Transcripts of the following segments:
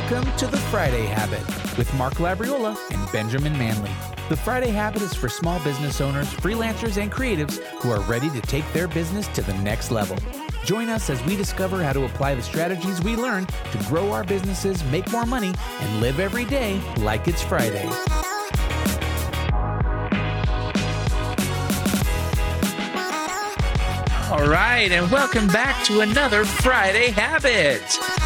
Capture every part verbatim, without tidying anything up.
Welcome to The Friday Habit with Mark Labriola and Benjamin Manley. The Friday Habit is for small business owners, freelancers, and creatives who are ready to take their business to the next level. Join us as we discover how to apply the strategies we learn to grow our businesses, make more money, and live every day like it's Friday. All right, and welcome back to another Friday Habit.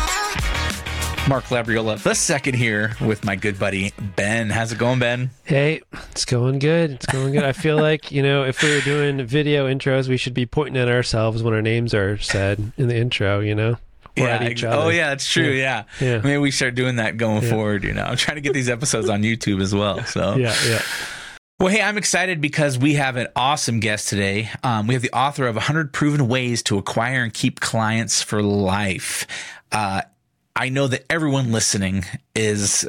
Mark Labriola, the second here with my good buddy, Ben. How's it going, Ben? Hey, it's going good. It's going good. I feel like, you know, if we were doing video intros, we should be pointing at ourselves when our names are said in the intro, you know? Or yeah. at each other. Oh, yeah, that's true. Yeah. yeah. yeah. Maybe we start doing that going yeah. forward, you know? I'm trying to get these episodes on YouTube as well, so. Yeah, yeah. Well, hey, I'm excited because we have an awesome guest today. Um, we have the author of one hundred Proven Ways to Acquire and Keep Clients for Life. Uh, I know that everyone listening is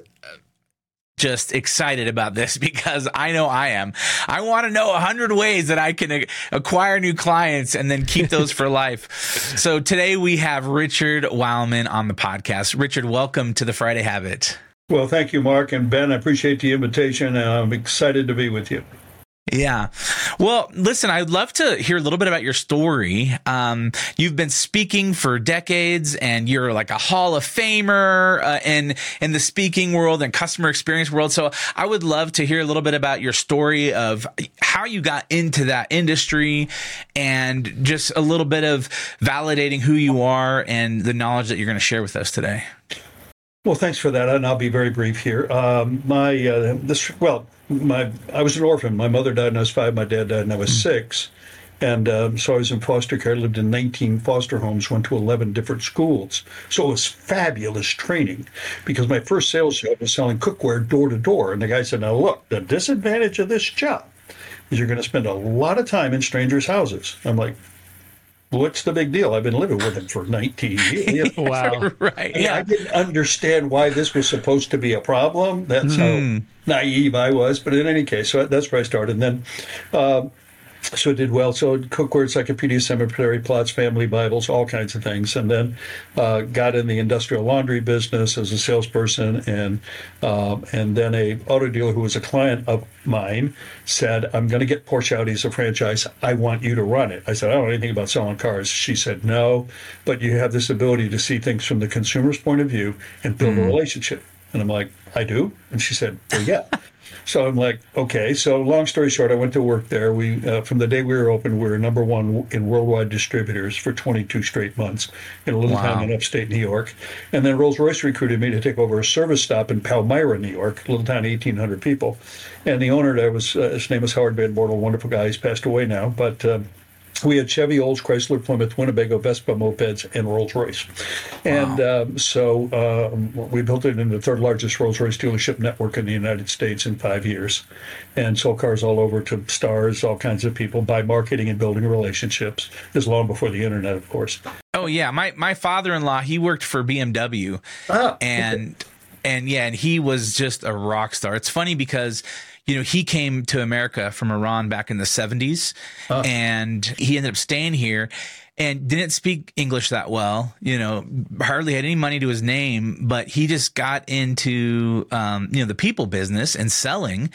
just excited about this because I know I am. I want to know one hundred ways that I can acquire new clients and then keep those for life. So today we have Richard Wildman on the podcast. Richard, welcome to the Friday Habit. Well, thank you, Mark. And Ben, I appreciate the invitation. And I'm excited to be with you. Yeah. Well, listen, I'd love to hear a little bit about your story. Um, you've been speaking for decades and you're like a Hall of Famer uh, in, in the speaking world and customer experience world. So I would love to hear a little bit about your story of how you got into that industry and just a little bit of validating who you are and the knowledge that you're going to share with us today. Well, thanks for that, and I'll be very brief here. Um, my uh, this well, my I was an orphan. My mother died when I was five. My dad died when I was six, and um, so I was in foster care. I lived in nineteen foster homes, went to eleven different schools. So it was fabulous training, because my first sales job was selling cookware door to door. And the guy said, "Now look, the disadvantage of this job is you're going to spend a lot of time in strangers' houses." I'm like, what's the big deal? I've been living with him for nineteen years. Wow. Right. Yeah. I didn't understand why this was supposed to be a problem. That's mm. how naive I was. But in any case, so that's where I started. And then, uh, so I did well. So cookware, encyclopedia, cemetery plots, family Bibles, all kinds of things. And then uh, got in the industrial laundry business as a salesperson. And um, and then a auto dealer who was a client of mine said, "I'm going to get Porsche Audi as a franchise. I want you to run it." I said, "I don't know anything about selling cars." She said, "No, but you have this ability to see things from the consumer's point of view and build mm. a relationship." And I'm like, "I do?" And she said, "Well, yeah." So I'm like, okay. So long story short, I went to work there. We, uh, from the day we were open, we were number one in worldwide distributors for twenty-two straight months in a little wow. town in upstate New York. And then Rolls-Royce recruited me to take over a service stop in Palmyra, New York, a little town, eighteen hundred people. And the owner there was, uh, his name was Howard Van Bortle, wonderful guy. He's passed away now. But um, we had Chevy, Olds, Chrysler, Plymouth, Winnebago, Vespa, mopeds, and Rolls-Royce. And wow. um, so um, we built it in the third largest Rolls-Royce dealership network in the United States in five years and sold cars all over to stars, all kinds of people, by marketing and building relationships. This is long before the internet, of course. Oh, yeah. My my father-in-law, he worked for B M W. Ah, and, okay. and yeah, and he was just a rock star. It's funny because you know, he came to America from Iran back in the seventies, oh. and he ended up staying here and didn't speak English that well, you know, hardly had any money to his name, but he just got into, um, you know, the people business and selling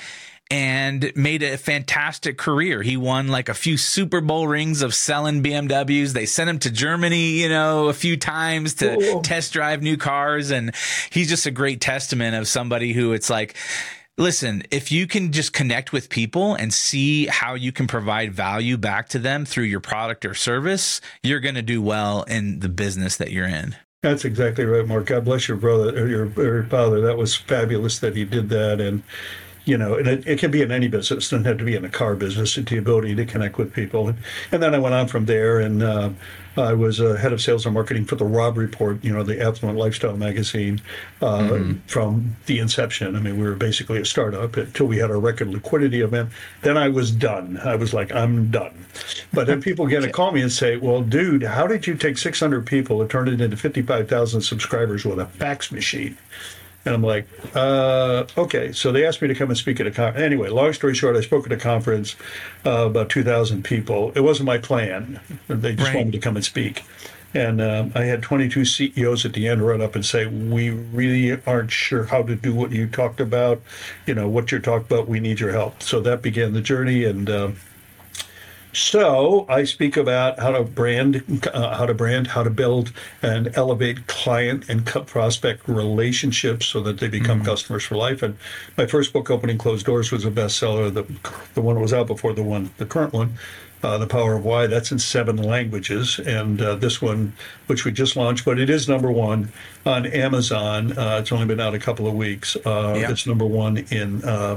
and made a fantastic career. He won like a few Super Bowl rings of selling B M Ws. They sent him to Germany, you know, a few times to Whoa. test drive new cars. And he's just a great testament of somebody who it's like, listen, if you can just connect with people and see how you can provide value back to them through your product or service, you're going to do well in the business that you're in. That's exactly right, Mark. God bless your brother or your, or your father. That was fabulous that he did that. And, you know, and it, it can be in any business. It doesn't have to be in the car business. It's the ability to connect with people. And, and then I went on from there, and uh, I was uh, head of sales and marketing for the Robb Report, you know, the affluent lifestyle magazine, uh, mm-hmm. from the inception. I mean, we were basically a startup until we had our record liquidity event. Then I was done. I was like, I'm done. But then people get to call me and say, well, dude, how did you take six hundred people and turn it into fifty-five thousand subscribers with a fax machine? And I'm like, uh, okay. So they asked me to come and speak at a conference. Anyway, long story short, I spoke at a conference, uh, about two thousand people. It wasn't my plan. They just right. wanted me to come and speak. And um, I had twenty-two C E Os at the end run up and say, we really aren't sure how to do what you talked about. You know, what you're talking about, we need your help. So that began the journey. And um, so I speak about how to brand, uh, how to brand, how to build and elevate client and prospect relationships so that they become mm-hmm. customers for life. And my first book, Opening Closed Doors, was a bestseller. The the one that was out before the one, the current one. Uh, The Power of Why, that's in seven languages. And uh, this one, which we just launched, but it is number one on Amazon. Uh, it's only been out a couple of weeks. Uh, yeah. It's number one in uh,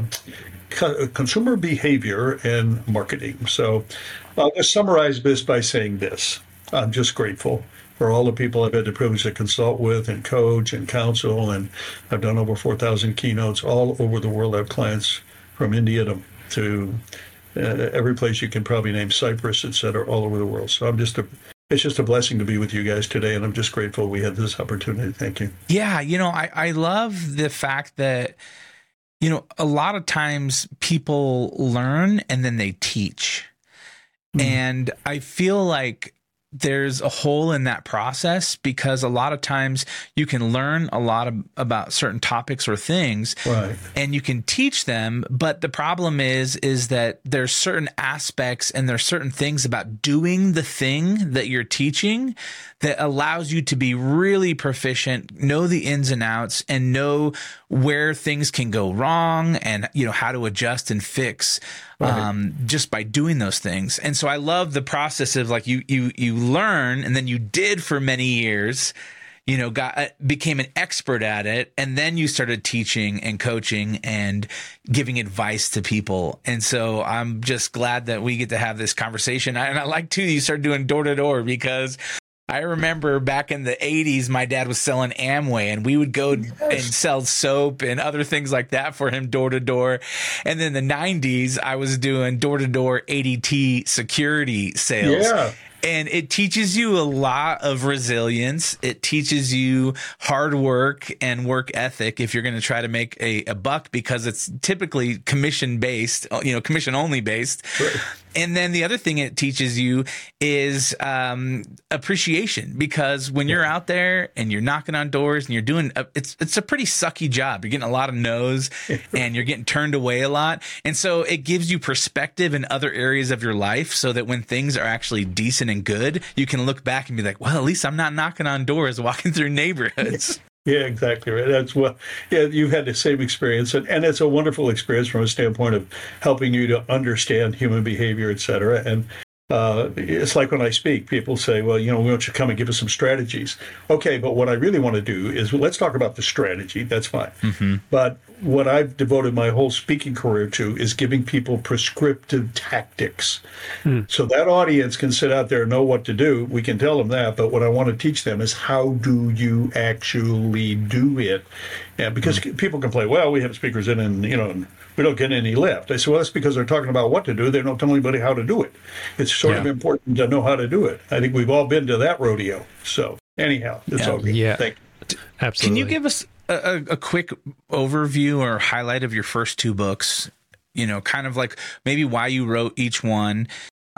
co- consumer behavior and marketing. So I'll just summarize this by saying this. I'm just grateful for all the people I've had the privilege to consult with and coach and counsel. And I've done over four thousand keynotes all over the world. I have clients from India to, to Uh, every place you can probably name, Cyprus, et cetera, all over the world. So I'm just a, it's just a blessing to be with you guys today, and I'm just grateful we had this opportunity. Thank you. Yeah, you know, I, I love the fact that, you know, a lot of times people learn and then they teach. Mm. And I feel like there's a hole in that process because a lot of times you can learn a lot of, about certain topics or things, right, and you can teach them. But the problem is, is that there's certain aspects and there's certain things about doing the thing that you're teaching that allows you to be really proficient, know the ins and outs, and know where things can go wrong and, you know, how to adjust and fix. Right. Um, just by doing those things. And so I love the process of like you, you, you learn and then you did for many years, you know, got, became an expert at it. And then you started teaching and coaching and giving advice to people. And so I'm just glad that we get to have this conversation. And I like too, you started doing door to door because I remember back in the eighties, my dad was selling Amway and we would go yes. and sell soap and other things like that for him door to door. And then the nineties, I was doing door to door A D T security sales. Yeah. And it teaches you a lot of resilience. It teaches you hard work and work ethic if you're going to try to make a, a buck because it's typically commission based, you know, commission only based. Right. And then the other thing it teaches you is um, appreciation, because when you're out there and you're knocking on doors and you're doing a, it's it's a pretty sucky job. You're getting a lot of no's and you're getting turned away a lot. And so it gives you perspective in other areas of your life so that when things are actually decent and good, you can look back and be like, well, at least I'm not knocking on doors, walking through neighborhoods. Yeah, exactly right. That's what, yeah, you've had the same experience. And, and it's a wonderful experience from a standpoint of helping you to understand human behavior, et cetera. And uh, it's like when I speak, people say, well, you know, why don't you come and give us some strategies? Okay, but what I really want to do is well, let's talk about the strategy. That's fine. Mm-hmm. But what I've devoted my whole speaking career to is giving people prescriptive tactics. Mm. So that audience can sit out there and know what to do. We can tell them that. But what I want to teach them is how do you actually do it? And because mm. people can play, well, we have speakers in and, you know, we don't get any lift. I said, well, that's because they're talking about what to do. They don't tell anybody how to do it. It's sort yeah. of important to know how to do it. I think we've all been to that rodeo. So anyhow, it's yeah. all good. Yeah, Thank you. Absolutely. Can you give us a, a quick overview or highlight of your first two books? You know, kind of like maybe why you wrote each one,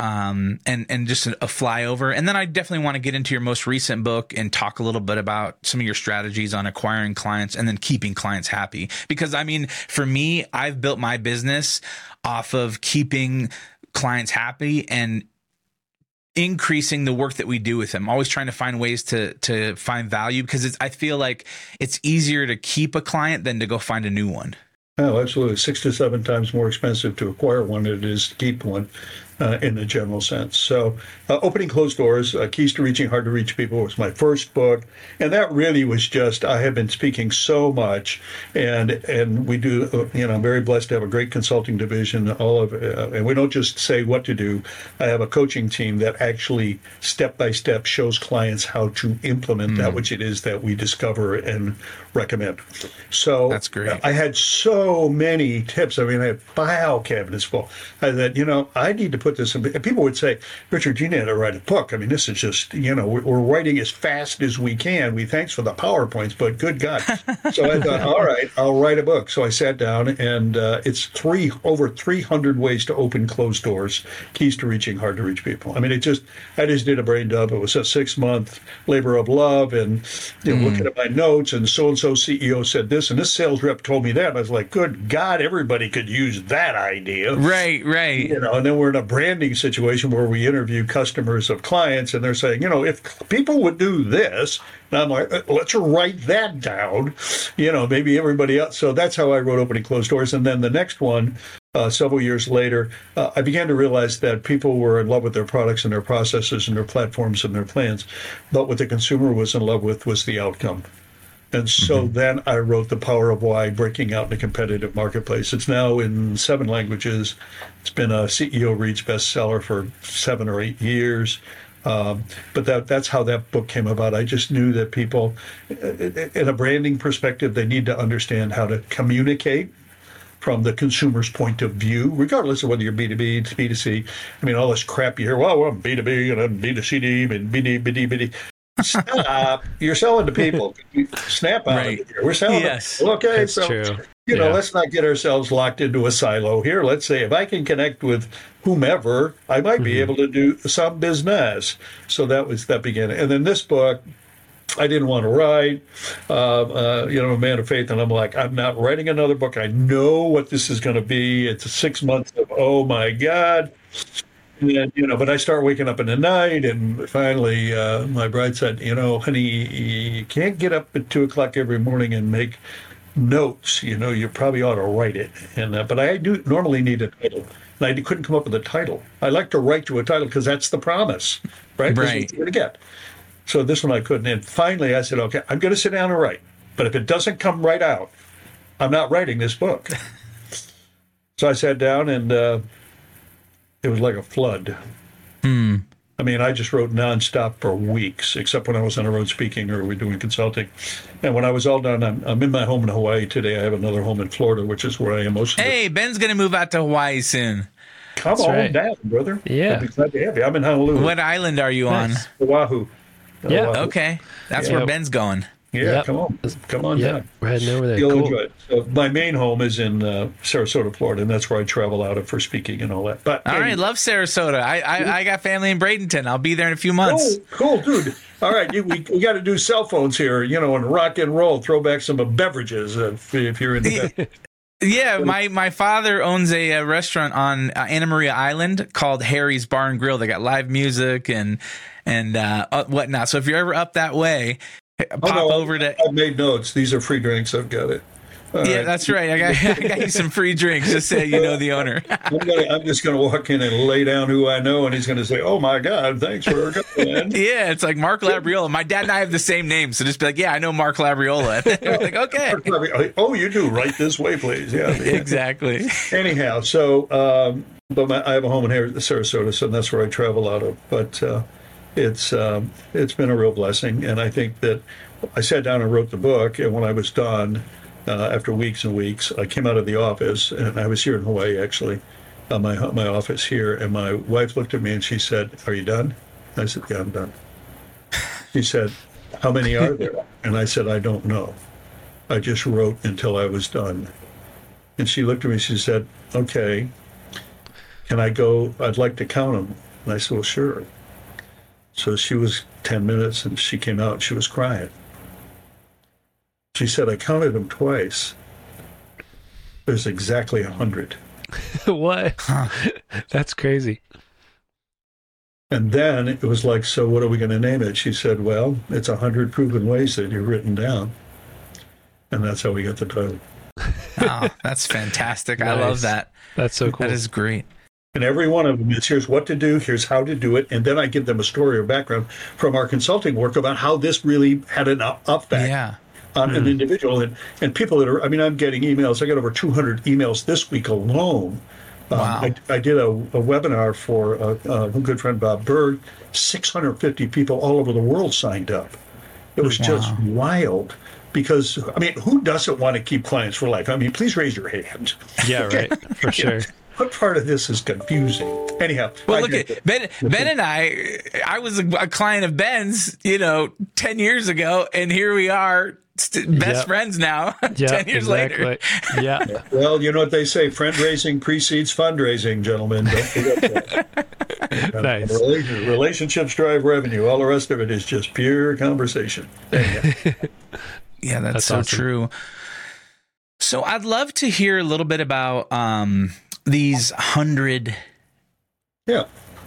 um, and and just a, a flyover. And then I definitely want to get into your most recent book and talk a little bit about some of your strategies on acquiring clients and then keeping clients happy. Because I mean, for me, I've built my business off of keeping clients happy and increasing the work that we do with them, always trying to find ways to to find value, because it's, I feel like it's easier to keep a client than to go find a new one. Oh, absolutely. Six to seven times more expensive to acquire one than it is to keep one. Uh, in a general sense. So uh, Opening Closed Doors, uh, Keys to Reaching Hard to Reach People was my first book. And that really was just, I have been speaking so much. And and we do, uh, you know, I'm very blessed to have a great consulting division. All of, uh, and we don't just say what to do. I have a coaching team that actually step by step shows clients how to implement mm. that which it is that we discover and recommend. So that's great. I had so many tips. I mean, I had file cabinets full. I said, you know, I need to put put this in, and people would say, Richard, you need to write a book. I mean, this is just, you know, we're, we're writing as fast as we can. We thanks for the PowerPoints, but good God. So I thought, all right, I'll write a book. So I sat down, and uh, it's three over three hundred ways to open closed doors, keys to reaching hard to reach people. I mean, it just, I just did a brain dump. It was a six month labor of love, and you know, mm. looking at my notes, and so-and-so C E O said this, and this sales rep told me that. And I was like, good God, everybody could use that idea. Right, right. You know, and then we're in a branding situation where we interview customers of clients, and they're saying, you know, if people would do this, and I'm like, let's write that down. You know, maybe everybody else. So that's how I wrote Opening Closed Doors. And then the next one, uh, several years later, uh, I began to realize that people were in love with their products and their processes and their platforms and their plans. But what the consumer was in love with was the outcome. And so mm-hmm. then I wrote The Power of Why, Breaking Out in a Competitive Marketplace. It's now in seven languages. It's been a C E O Reads bestseller for seven or eight years. Um, but that that's how that book came about. I just knew that people, in a branding perspective, they need to understand how to communicate from the consumer's point of view, regardless of whether you're B two B, B two C. I mean, all this crap you hear, well, I'm B two B and I'm B two C D and B D B D B D. Stop. You're selling to people. Snap out right. of it here. We're selling yes. to people. Okay, That's so, true. you know, yeah. let's not get ourselves locked into a silo here. Let's say if I can connect with whomever, I might be mm-hmm. able to do some business. So that was, that began. And then this book, I didn't want to write, uh, uh, you know, a man of faith. And I'm like, I'm not writing another book. I know what this is going to be. It's six months of, oh my God. And then, you know, but I start waking up in the night, and finally uh, my bride said, you know, honey, you can't get up at two o'clock every morning and make notes. You know, you probably ought to write it. And uh, but I do normally need a title, and I couldn't come up with a title. I like to write to a title because that's the promise, right? Right. It's to get. So this one I couldn't. And finally I said, okay, I'm going to sit down and write. But if it doesn't come right out, I'm not writing this book. So I sat down, and uh, it was like a flood. Hmm. I mean, I just wrote nonstop for weeks, except when I was on the road speaking or we were doing consulting. And when I was all done, I'm, I'm in my home in Hawaii today. I have another home in Florida, which is where I am most of the Hey, Ben's going to move out to Hawaii soon. Come That's on right. down, brother. Yeah. I'd be glad to have you. I'm in Honolulu. What island are you Nice. on? Oahu. Yeah. Oahu. Okay. That's Yeah. where Ben's going. Yeah, Yep. come on. Come on Yeah, down. we're heading over there. You'll Cool. enjoy it. So my main home is in uh, Sarasota, Florida, and that's where I travel out of for speaking and all that. But All anyway. right. Love Sarasota. I, I I got family in Bradenton. I'll be there in a few months. Oh, cool, dude. All right, you, we, we got to do cell phones here, you know, and rock and roll. Throw back some beverages if, if you're into that. Yeah, my, my father owns a, a restaurant on uh, Anna Maria Island called Harry's Bar and Grill. They got live music and and uh, uh, whatnot. So if you're ever up that way, pop Oh, no, over to. I've made notes. These are free drinks. I've got it. All Yeah, right. that's right. I got, I got you some free drinks. Just say you know the owner. I'm, gonna, I'm just going to walk in and lay down who I know, and he's going to say, "Oh my God, thanks for coming." Yeah, it's like Mark Labriola. My dad and I have the same name, so just be like, "Yeah, I know Mark Labriola." We're like, okay, Oh, you do. Right this way, please. Yeah, exactly. Anyhow, so um, but my, I have a home in here, Sarasota, so that's where I travel out of. But uh, it's um, it's been a real blessing, and I think that I sat down and wrote the book, and when I was done, uh, after weeks and weeks, I came out of the office, and I was here in Hawaii actually, uh, my my office here, and my wife looked at me and she said, "Are you done?" I said, "Yeah, I'm done." She said, "How many are there?" And I said, "I don't know. I just wrote until I was done." And she looked at me and she said, "Okay, can I go? I'd like to count them." And I said, "Well, sure." So she was ten minutes and she came out and she was crying. She said, "I counted them twice. There's exactly a hundred." What? That's crazy. And then it was like, "So what are we going to name it?" She said, "Well, it's a hundred proven ways that you've written down." And that's how we got the title. Oh, that's fantastic. I Nice. love that. That's so cool. That is great. And every one of them is, here's what to do, here's how to do it. And then I give them a story or background from our consulting work about how this really had an up- effect Yeah. on an individual. And, and people that are, I mean, I'm getting emails. I got over two hundred emails this week alone. Um, Wow. I, I did a, a webinar for a, a good friend, Bob Berg. six hundred fifty people all over the world signed up. It was just Wow. wild. Because, I mean, who doesn't want to keep clients for life? I mean, please raise your hand. Yeah, right. For sure. what part of this is confusing? Anyhow, well, look at Ben. Ben and I. I was a, a client of Ben's, you know, ten years ago, and here we are, st- best yep. friends now. Yep, ten years exactly. later. Yeah. Well, you know what they say: friend raising precedes fundraising, gentlemen. Don't forget that. Nice. Relationships drive revenue. All the rest of it is just pure conversation. Anyhow. Yeah, that's, that's so awesome. true. So I'd love to hear a little bit about um, these hundred yeah.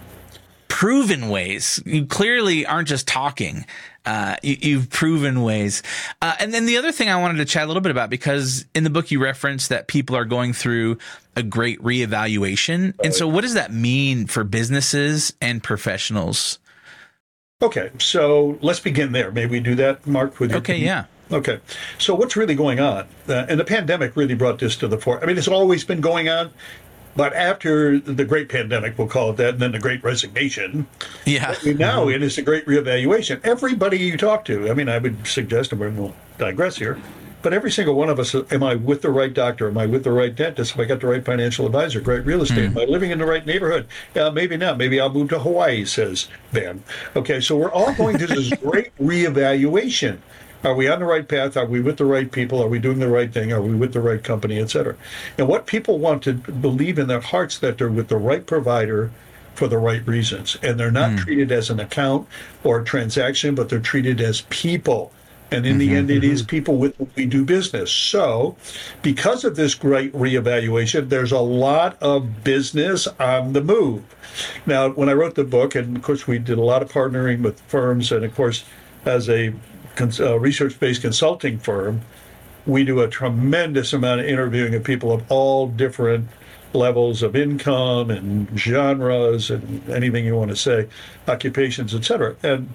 proven ways. You clearly aren't just talking. Uh, you, you've proven ways. Uh, and then the other thing I wanted to chat a little bit about, because in the book you referenced that people are going through a great reevaluation. And so what does that mean for businesses and professionals? Okay, so let's begin there. May we do that, Mark? With okay, your- yeah. Okay, so what's really going on? Uh, and the pandemic really brought this to the fore. I mean, it's always been going on, but after the great pandemic, we'll call it that, and then the great resignation, yeah. what we're now in is the great reevaluation. Everybody you talk to, I mean, I would suggest, and we'll digress here, but every single one of us, am I with the right doctor? Am I with the right dentist? Have I got the right financial advisor? Great real estate? Mm. Am I living in the right neighborhood? Uh, maybe not. Maybe I'll move to Hawaii, says Ben. Okay, so we're all going to this great reevaluation. Are we on the right path? Are we with the right people? Are we doing the right thing? Are we with the right company, et cetera? And what people want to believe in their hearts that they're with the right provider for the right reasons. And they're not mm. treated as an account or a transaction, but they're treated as people. And in mm-hmm, the end, it mm-hmm. is people with whom we do business. So because of this great reevaluation, there's a lot of business on the move. Now, when I wrote the book, and of course, we did a lot of partnering with firms, and of course, as a Uh, research-based consulting firm, we do a tremendous amount of interviewing of people of all different levels of income and genres and anything you want to say, occupations, et cetera. And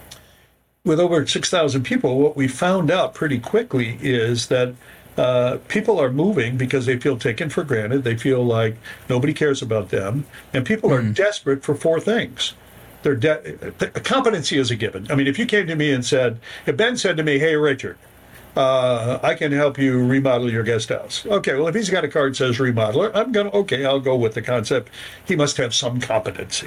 with over six thousand people, what we found out pretty quickly is that uh, people are moving because they feel taken for granted. They feel like nobody cares about them. And people mm-hmm. are desperate for four things. Their de- competency is a given. I mean, if you came to me and said, if Ben said to me, hey, Richard, uh, I can help you remodel your guest house. Okay, well, if he's got a card that says remodeler, I'm going to, okay, I'll go with the concept. He must have some competency.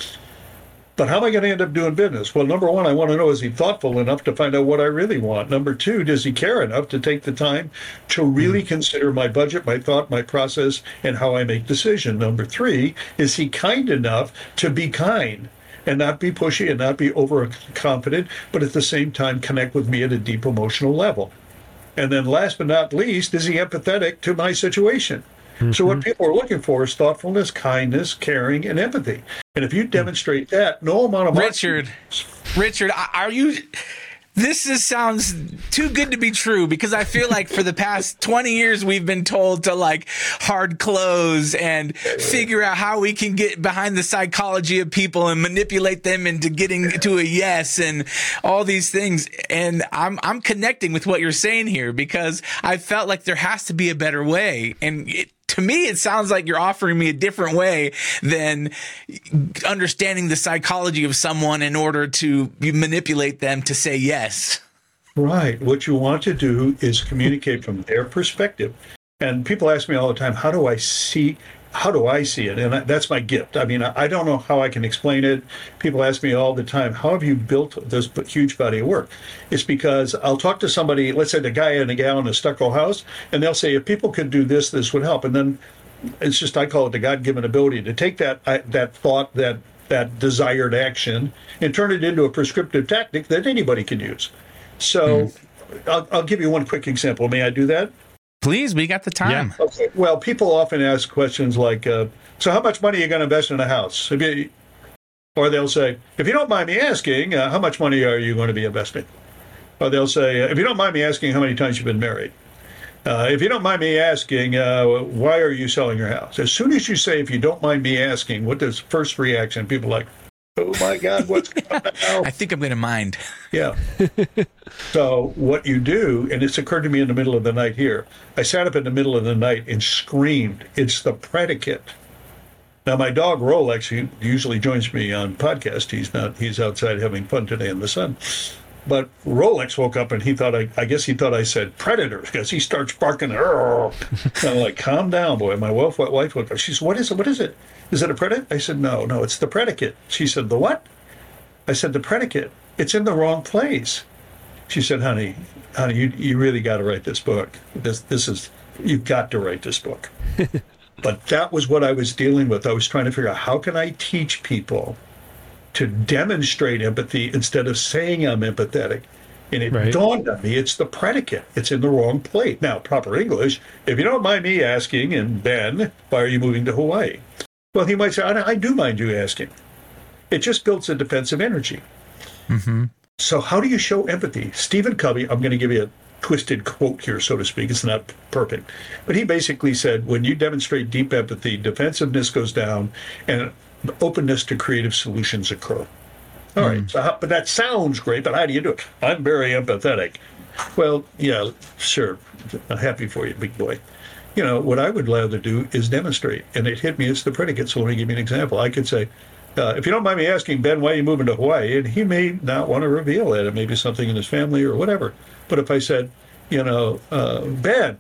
But how am I going to end up doing business? Well, number one, I want to know, is he thoughtful enough to find out what I really want? Number two, does he care enough to take the time to really consider my budget, my thought, my process, and how I make decisions? Number three, is he kind enough to be kind and not be pushy and not be overconfident, but at the same time connect with me at a deep emotional level? And then last but not least, is he empathetic to my situation? Mm-hmm. So what people are looking for is thoughtfulness, kindness, caring, and empathy. And if you demonstrate that, no amount of Richard, Richard, are you? This is, sounds too good to be true, because I feel like for the past twenty years we've been told to like hard close and figure out how we can get behind the psychology of people and manipulate them into getting to a yes and all these things. And I'm I'm connecting with what you're saying here, because I felt like there has to be a better way. And it, to me, it sounds like you're offering me a different way than understanding the psychology of someone in order to manipulate them to say yes. Right. What you want to do is communicate from their perspective. And people ask me all the time, how do I see How do I see it? And that's my gift. I mean, I don't know how I can explain it. People ask me all the time, how have you built this huge body of work? It's because I'll talk to somebody, let's say the guy and the gal in a stucco house, and they'll say, if people could do this, this would help. And then it's just, I call it the God-given ability to take that that thought, that that desired action, and turn it into a prescriptive tactic that anybody can use. So mm. I'll, I'll give you one quick example. May I do that? Please, we got the time. Yeah. Okay. Well, people often ask questions like, uh, so how much money are you going to invest in a house? If you, or they'll say, if you don't mind me asking, uh, how much money are you going to be investing? Or they'll say, if you don't mind me asking, how many times you've been married? Uh, if you don't mind me asking, uh, why are you selling your house? As soon as you say, if you don't mind me asking, what is first reaction? People are like, oh my God, what's going on now? I think I'm going to mind. Yeah. So what you do, and it's occurred to me in the middle of the night here, I sat up in the middle of the night and screamed, it's the predicate. Now, my dog Rolex, he usually joins me on podcast. He's not, he's outside having fun today in the sun. But Rolex woke up and he thought, I, I guess he thought I said predators because he starts barking. I'm like, calm down, boy. My wife, wife woke up. She said, what is it? What is it? Is it a predicate? I said, no, no, it's the predicate. She said, the what? I said, the predicate. It's in the wrong place. She said, honey, honey, you, you really got to write this book. This, this is, you've got to write this book. But that was what I was dealing with. I was trying to figure out, how can I teach people to demonstrate empathy instead of saying I'm empathetic? And it right. dawned on me, it's the predicate. It's in the wrong place. Now, proper English, if you don't mind me asking, and Ben, why are you moving to Hawaii? Well, he might say, I, I do mind you asking. It just builds a defensive energy. Mm-hmm. So how do you show empathy? Stephen Covey, I'm going to give you a twisted quote here, so to speak. It's not perfect. But he basically said, when you demonstrate deep empathy, defensiveness goes down and openness to creative solutions occur. All mm. right. So how, but that sounds great, but how do you do it? I'm very empathetic. Well, yeah, sure. I'm happy for you, big boy. You know, what I would rather do is demonstrate. And it hit me as the predicate. So let me give you an example. I could say, Uh, if you don't mind me asking, Ben, why are you moving to Hawaii? And he may not want to reveal it. It may be something in his family or whatever. But if I said, you know, uh, Ben,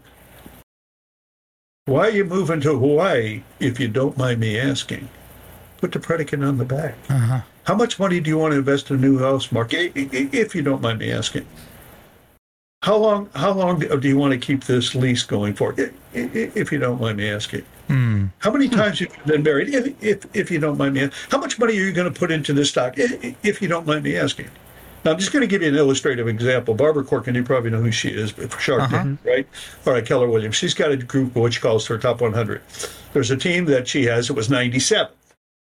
why are you moving to Hawaii, if you don't mind me asking? Put the predicate on the back. Uh-huh. How much money do you want to invest in a new house, Mark, if you don't mind me asking? How long How long do you want to keep this lease going for, if you don't mind me asking? Mm. How many times have you been married, if, if if you don't mind me asking? How much money are you going to put into this stock, if, if you don't mind me asking? Now, I'm just going to give you an illustrative example. Barbara Corcoran, you probably know who she is, but for Shark Tank, uh-huh. right? All right, Keller Williams. She's got a group of what she calls her top one hundred. There's a team that she has that was ninety-seven.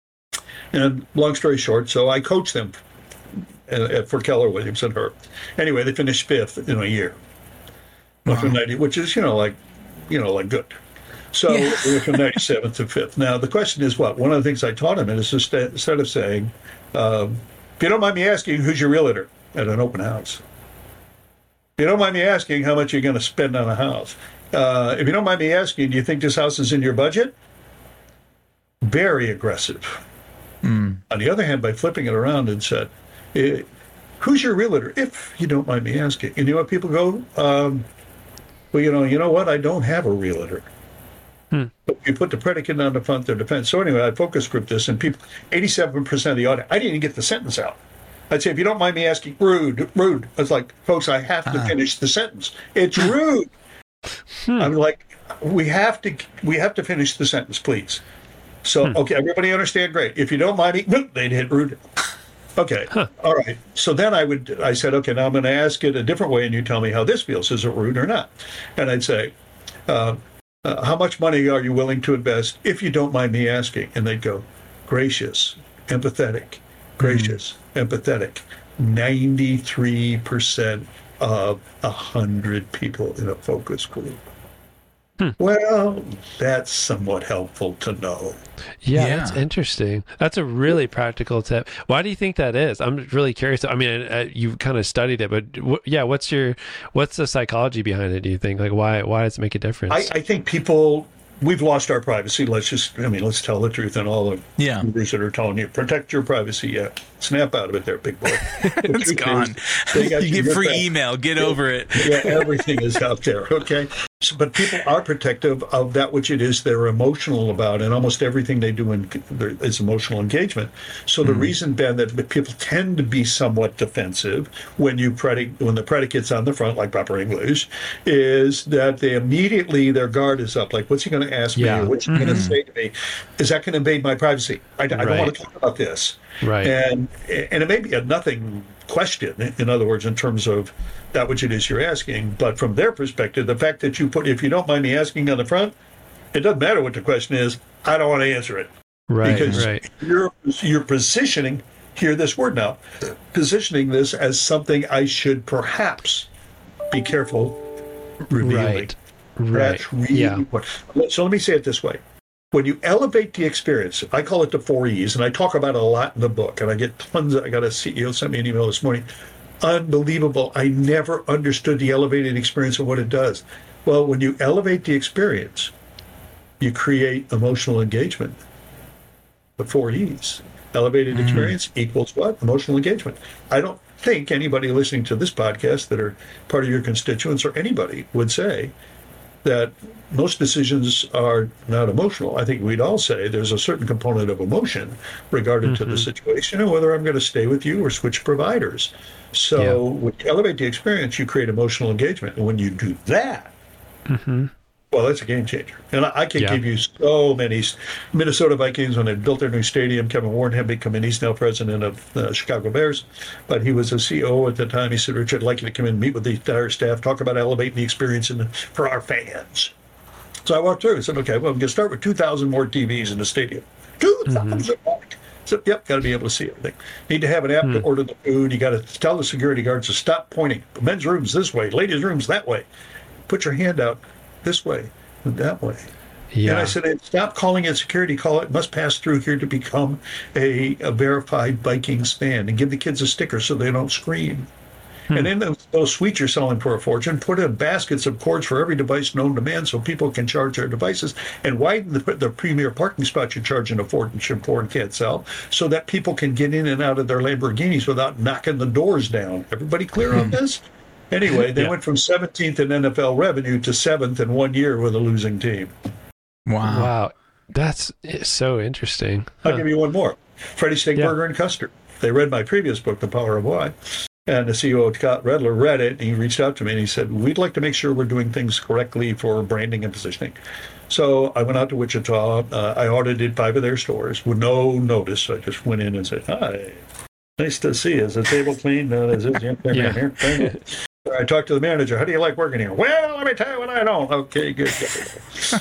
And long story short, so I coached them uh, for Keller Williams and her. Anyway, they finished fifth in a year. Wow. From ninety, which is, you know, like, you know, like good. So yeah. we were from ninety-seventh to fifth. Now, the question is what? One of the things I taught him is instead of saying, um, if you don't mind me asking, who's your realtor at an open house? If you don't mind me asking, how much you're going to spend on a house? Uh, if you don't mind me asking, do you think this house is in your budget? Very aggressive. Mm. On the other hand, by flipping it around and said, eh, who's your realtor, if you don't mind me asking? And you know what people go, um, well, you know, you know what? I don't have a realtor. Hmm. But you put the predicate on the front of their defense. So anyway, I focus group this, and people, eighty-seven percent of the audience, I didn't even get the sentence out. I'd say, if you don't mind me asking, rude, rude. I was like, folks, I have to uh-huh. finish the sentence. It's rude. Hmm. I'm like, we have to, we have to finish the sentence, please. So, hmm. okay, everybody understand? Great. If you don't mind me, they'd hit rude. Okay. Huh. All right. So then I would, I said, okay, now I'm going to ask it a different way, and you tell me how this feels. Is it rude or not? And I'd say, uh, uh, how much money are you willing to invest, if you don't mind me asking? And they'd go, gracious, empathetic, gracious, mm. empathetic. ninety-three percent of one hundred people in a focus group. Hmm. Well, that's somewhat helpful to know. Yeah, yeah, that's interesting. That's a really practical tip. Why do you think that is? I'm really curious. I mean, uh, you've kind of studied it, but w- yeah, what's your what's the psychology behind it? Do you think, like, why why does it make a difference? I, I think people. We've lost our privacy. Let's just, I mean, let's tell the truth. And all the yeah. gurus that are telling you, protect your privacy. Yeah. Snap out of it there, big boy. It's gone. Is, you get free email. Get yeah. over it. Yeah, everything is out there. Okay. So, but people are protective of that which it is they're emotional about, and almost everything they do in, is emotional engagement. So the mm. reason, Ben, that people tend to be somewhat defensive when you predic- when the predicate's on the front, like proper English, is that they immediately, their guard is up. Like, what's he going to ask yeah. me? Or what's he mm-hmm. going to say to me? Is that going to invade my privacy? I, I don't right. want to talk about this. Right. And and it may be a nothing question, in other words, in terms of that which it is you're asking. But from their perspective, the fact that you put, if you don't mind me asking on the front, it doesn't matter what the question is. I don't want to answer it. Right. Because right. you're you're positioning, hear this word now, positioning this as something I should perhaps be careful revealing. Right. Right. That's really yeah. what. So let me say it this way. When you elevate the experience, I call it the four E's, and I talk about it a lot in the book, and I get tons of, I got a C E O sent me an email this morning. Unbelievable. I never understood the elevated experience and what it does. Well, when you elevate the experience, you create emotional engagement. The four E's. Elevated mm. experience equals what? Emotional engagement. I don't, think anybody listening to this podcast that are part of your constituents or anybody would say that most decisions are not emotional. I think we'd all say there's a certain component of emotion regarding mm-hmm. to the situation and whether I'm going to stay with you or switch providers. So yeah. when you elevate the experience, you create emotional engagement. And when you do that, mm-hmm. well, that's a game changer. And I, I can yeah. give you so many. Minnesota Vikings, when they built their new stadium, Kevin Warren had become, and he's now president of the Chicago Bears, but he was a C O O at the time. He said, Richard, I'd like you to come in and meet with the entire staff, talk about elevating the experience in the, for our fans. So I walked through and said, okay, well, I'm going to start with two thousand more T Vs in the stadium. two thousand mm-hmm. more. So, yep, got to be able to see everything. Need to have an app mm. to order the food. You got to tell the security guards to stop pointing. The men's room's this way, ladies' room's that way. Put your hand out this way and that way. Yeah. And I said, hey, stop calling it security. Call it must pass through here to become a, a verified Vikings fan, and give the kids a sticker so they don't scream. Hmm. And in those, those suites you're selling for a fortune, put in baskets of cords for every device known to man so people can charge their devices, and widen the, the premier parking spots you're charging a fortune for and can't sell, so that people can get in and out of their Lamborghinis without knocking the doors down. Everybody clear on this? Anyway, they yeah. went from seventeenth in N F L revenue to seventh in one year with a losing team. Wow. Wow. That's so interesting. I'll huh. give you one more. Freddy's Steakburger yeah. and Custard. They read my previous book, The Power of Why. And the C E O, Scott Redler, read it, and he reached out to me, and he said, we'd like to make sure we're doing things correctly for branding and positioning. So I went out to Wichita. Uh, I audited five of their stores with no notice. I just went in and said, hi, nice to see you. Is the table clean? No, is it? Yeah. Here. I talked to the manager. How do you like working here? Well, let me tell you what I don't. Okay, good. good.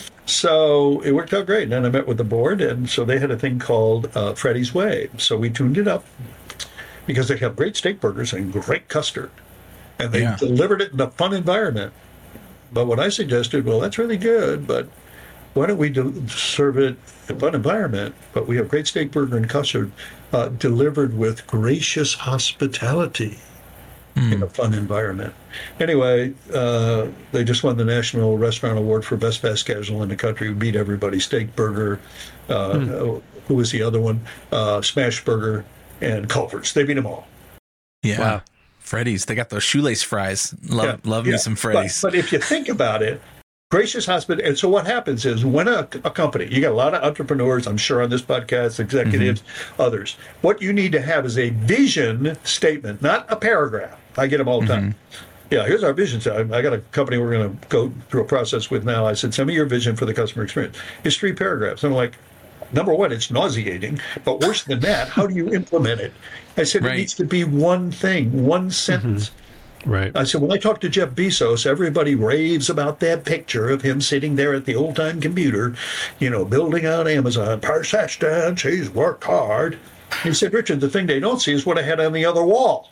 So it worked out great. And then I met with the board, and so they had a thing called uh, Freddy's Way. So we tuned it up, because they have great steak burgers and great custard. And they yeah. delivered it in a fun environment. But what I suggested, well, that's really good, but why don't we do, serve it in a fun environment, but we have great steak burger and custard uh, delivered with gracious hospitality mm. in a fun environment. Anyway, uh, they just won the National Restaurant Award for Best Fast Casual in the country. We beat everybody. Steak Burger, uh, mm. who was the other one? Uh, Smash Burger, and Culver's. They beat them all. Yeah. Wow. Freddy's. They got those shoelace fries. Love, yeah. love yeah. me some Freddy's. But, but if you think about it, gracious hospitality. And so what happens is when a, a company, you got a lot of entrepreneurs, I'm sure on this podcast, executives, mm-hmm. others. What you need to have is a vision statement, not a paragraph. I get them all the time. Mm-hmm. Yeah, here's our vision. I got a company we're going to go through a process with now. I said, send me your vision for the customer experience. It's three paragraphs. I'm like, number one, it's nauseating, but worse than that, how do you implement it? I said, right. It needs to be one thing, one sentence. Mm-hmm. Right. I said, when I talk to Jeff Bezos, everybody raves about that picture of him sitting there at the old-time computer, you know, building out Amazon, persistence, he's worked hard. He said, Richard, the thing they don't see is what I had on the other wall.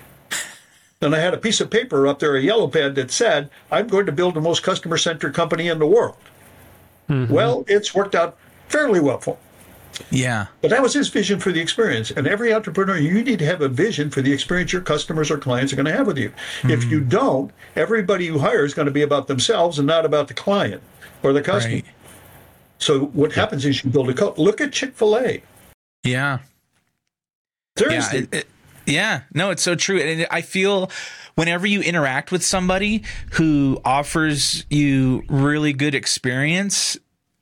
And I had a piece of paper up there, a yellow pad that said, I'm going to build the most customer-centric company in the world. Mm-hmm. Well, it's worked out fairly well for him. Yeah. But that was his vision for the experience. And every entrepreneur, you need to have a vision for the experience your customers or clients are going to have with you. Mm-hmm. If you don't, everybody you hire is going to be about themselves and not about the client or the customer. Right. So what yeah. happens is you build a culture. Look at Chick-fil-A. Yeah. Seriously. Yeah, it, it, yeah. No, it's so true. And I feel whenever you interact with somebody who offers you really good experience,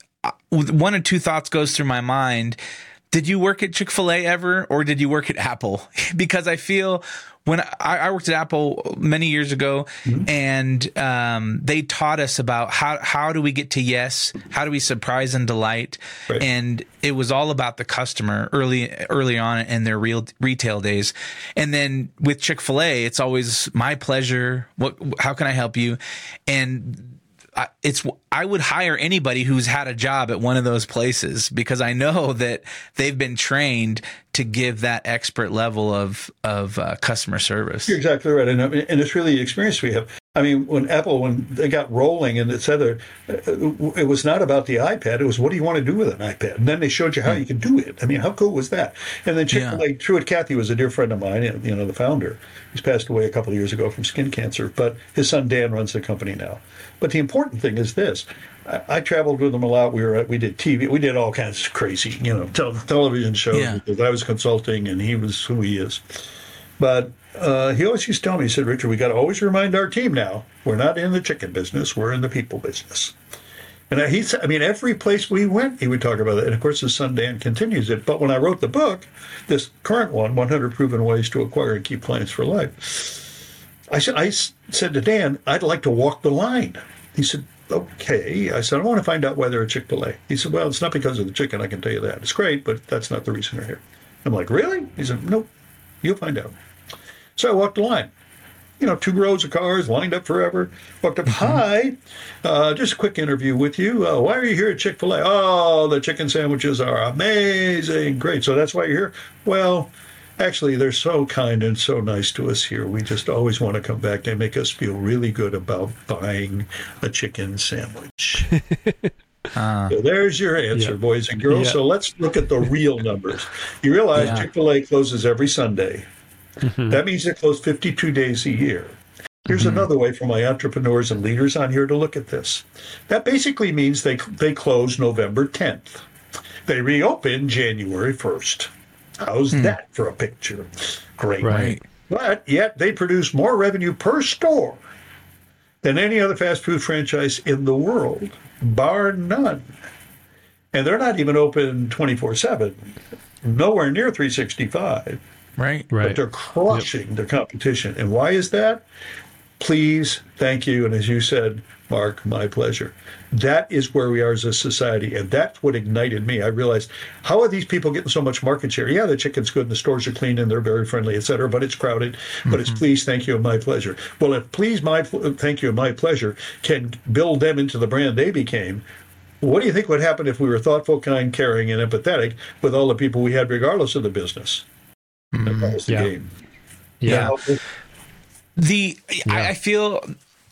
one of two thoughts goes through my mind. Did you work at Chick-fil-A ever, or did you work at Apple? Because I feel when I, I worked at Apple many years ago, mm-hmm. and um, they taught us about how, how do we get to yes? How do we surprise and delight? Right. And it was all about the customer early, early on in their real retail days. And then with Chick-fil-A, it's always my pleasure. What, how can I help you? And I, it's I would hire anybody who's had a job at one of those places, because I know that they've been trained to give that expert level of of uh, customer service. You're exactly right, and and it's really the experience we have. I mean, when Apple, when they got rolling and et cetera, it was not about the iPad. It was, what do you want to do with an iPad? And then they showed you how you could do it. I mean, how cool was that? And then Chick-fil-A, yeah. Truett Cathy was a dear friend of mine, you know, the founder. He's passed away a couple of years ago from skin cancer, but his son Dan runs the company now. But the important thing is this. I, I traveled with him a lot. We were at, we did T V. We did all kinds of crazy, you know, tel- television shows, yeah. because I was consulting and he was who he is. But uh, he always used to tell me, he said, Richard, we got to always remind our team now, we're not in the chicken business, we're in the people business. And he said, I mean, every place we went, he would talk about it. And of course, his son Dan continues it. But when I wrote the book, this current one, one hundred Proven Ways to Acquire and Keep Clients for Life, I said, I said to Dan, I'd like to walk the line. He said, okay. I said, I want to find out why they're a Chick-fil-A. He said, well, it's not because of the chicken, I can tell you that. It's great, but that's not the reason they're here. I'm like, really? He said, nope, you'll find out. So I walked the line. You know, two rows of cars lined up forever. Walked up, hi, uh, just a quick interview with you. Uh, why are you here at Chick-fil-A? Oh, the chicken sandwiches are amazing. Great. So that's why you're here? Well, actually, they're so kind and so nice to us here. We just always want to come back. They make us feel really good about buying a chicken sandwich. Uh, so there's your answer, yeah. boys and girls. Yeah. So let's look at the real numbers. You realize yeah. Chick-fil-A closes every Sunday. Mm-hmm. That means they close fifty-two days a year. Here's mm-hmm. another way for my entrepreneurs and leaders on here to look at this. That basically means they they close November tenth. They reopen January first. How's mm. that for a picture? Great. Right. But yet they produce more revenue per store than any other fast food franchise in the world, bar none. And they're not even open twenty-four seven, nowhere near three sixty-five. Right, right. But they're crushing yep. their competition. And why is that? Please, thank you. And as you said, Mark, my pleasure. That is where we are as a society. And that's what ignited me. I realized, how are these people getting so much market share? Yeah, the chicken's good and the stores are clean and they're very friendly, et cetera, but it's crowded. Mm-hmm. But it's please, thank you, and my pleasure. Well, if please, my thank you, and my pleasure can build them into the brand they became, what do you think would happen if we were thoughtful, kind, caring, and empathetic with all the people we had, regardless of the business? Mm-hmm. That was the yeah. game. Yeah. yeah. The yeah. I, I feel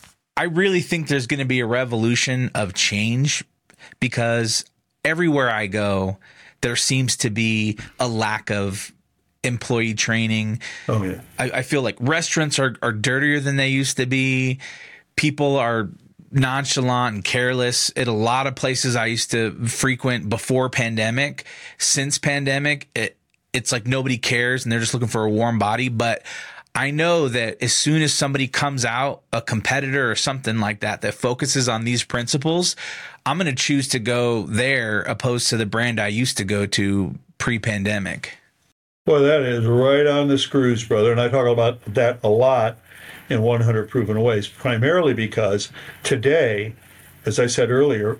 I really think there's going to be a revolution of change, because everywhere I go, there seems to be a lack of employee training. Oh yeah. I, I feel like restaurants are, are dirtier than they used to be. People are nonchalant and careless at a lot of places I used to frequent before pandemic. Since pandemic, it, it's like nobody cares and they're just looking for a warm body. But I know that as soon as somebody comes out, a competitor or something like that, that focuses on these principles, I'm going to choose to go there opposed to the brand I used to go to pre-pandemic. Boy, that is right on the screws, brother. And I talk about that a lot in one hundred Proven Ways, primarily because today, as I said earlier,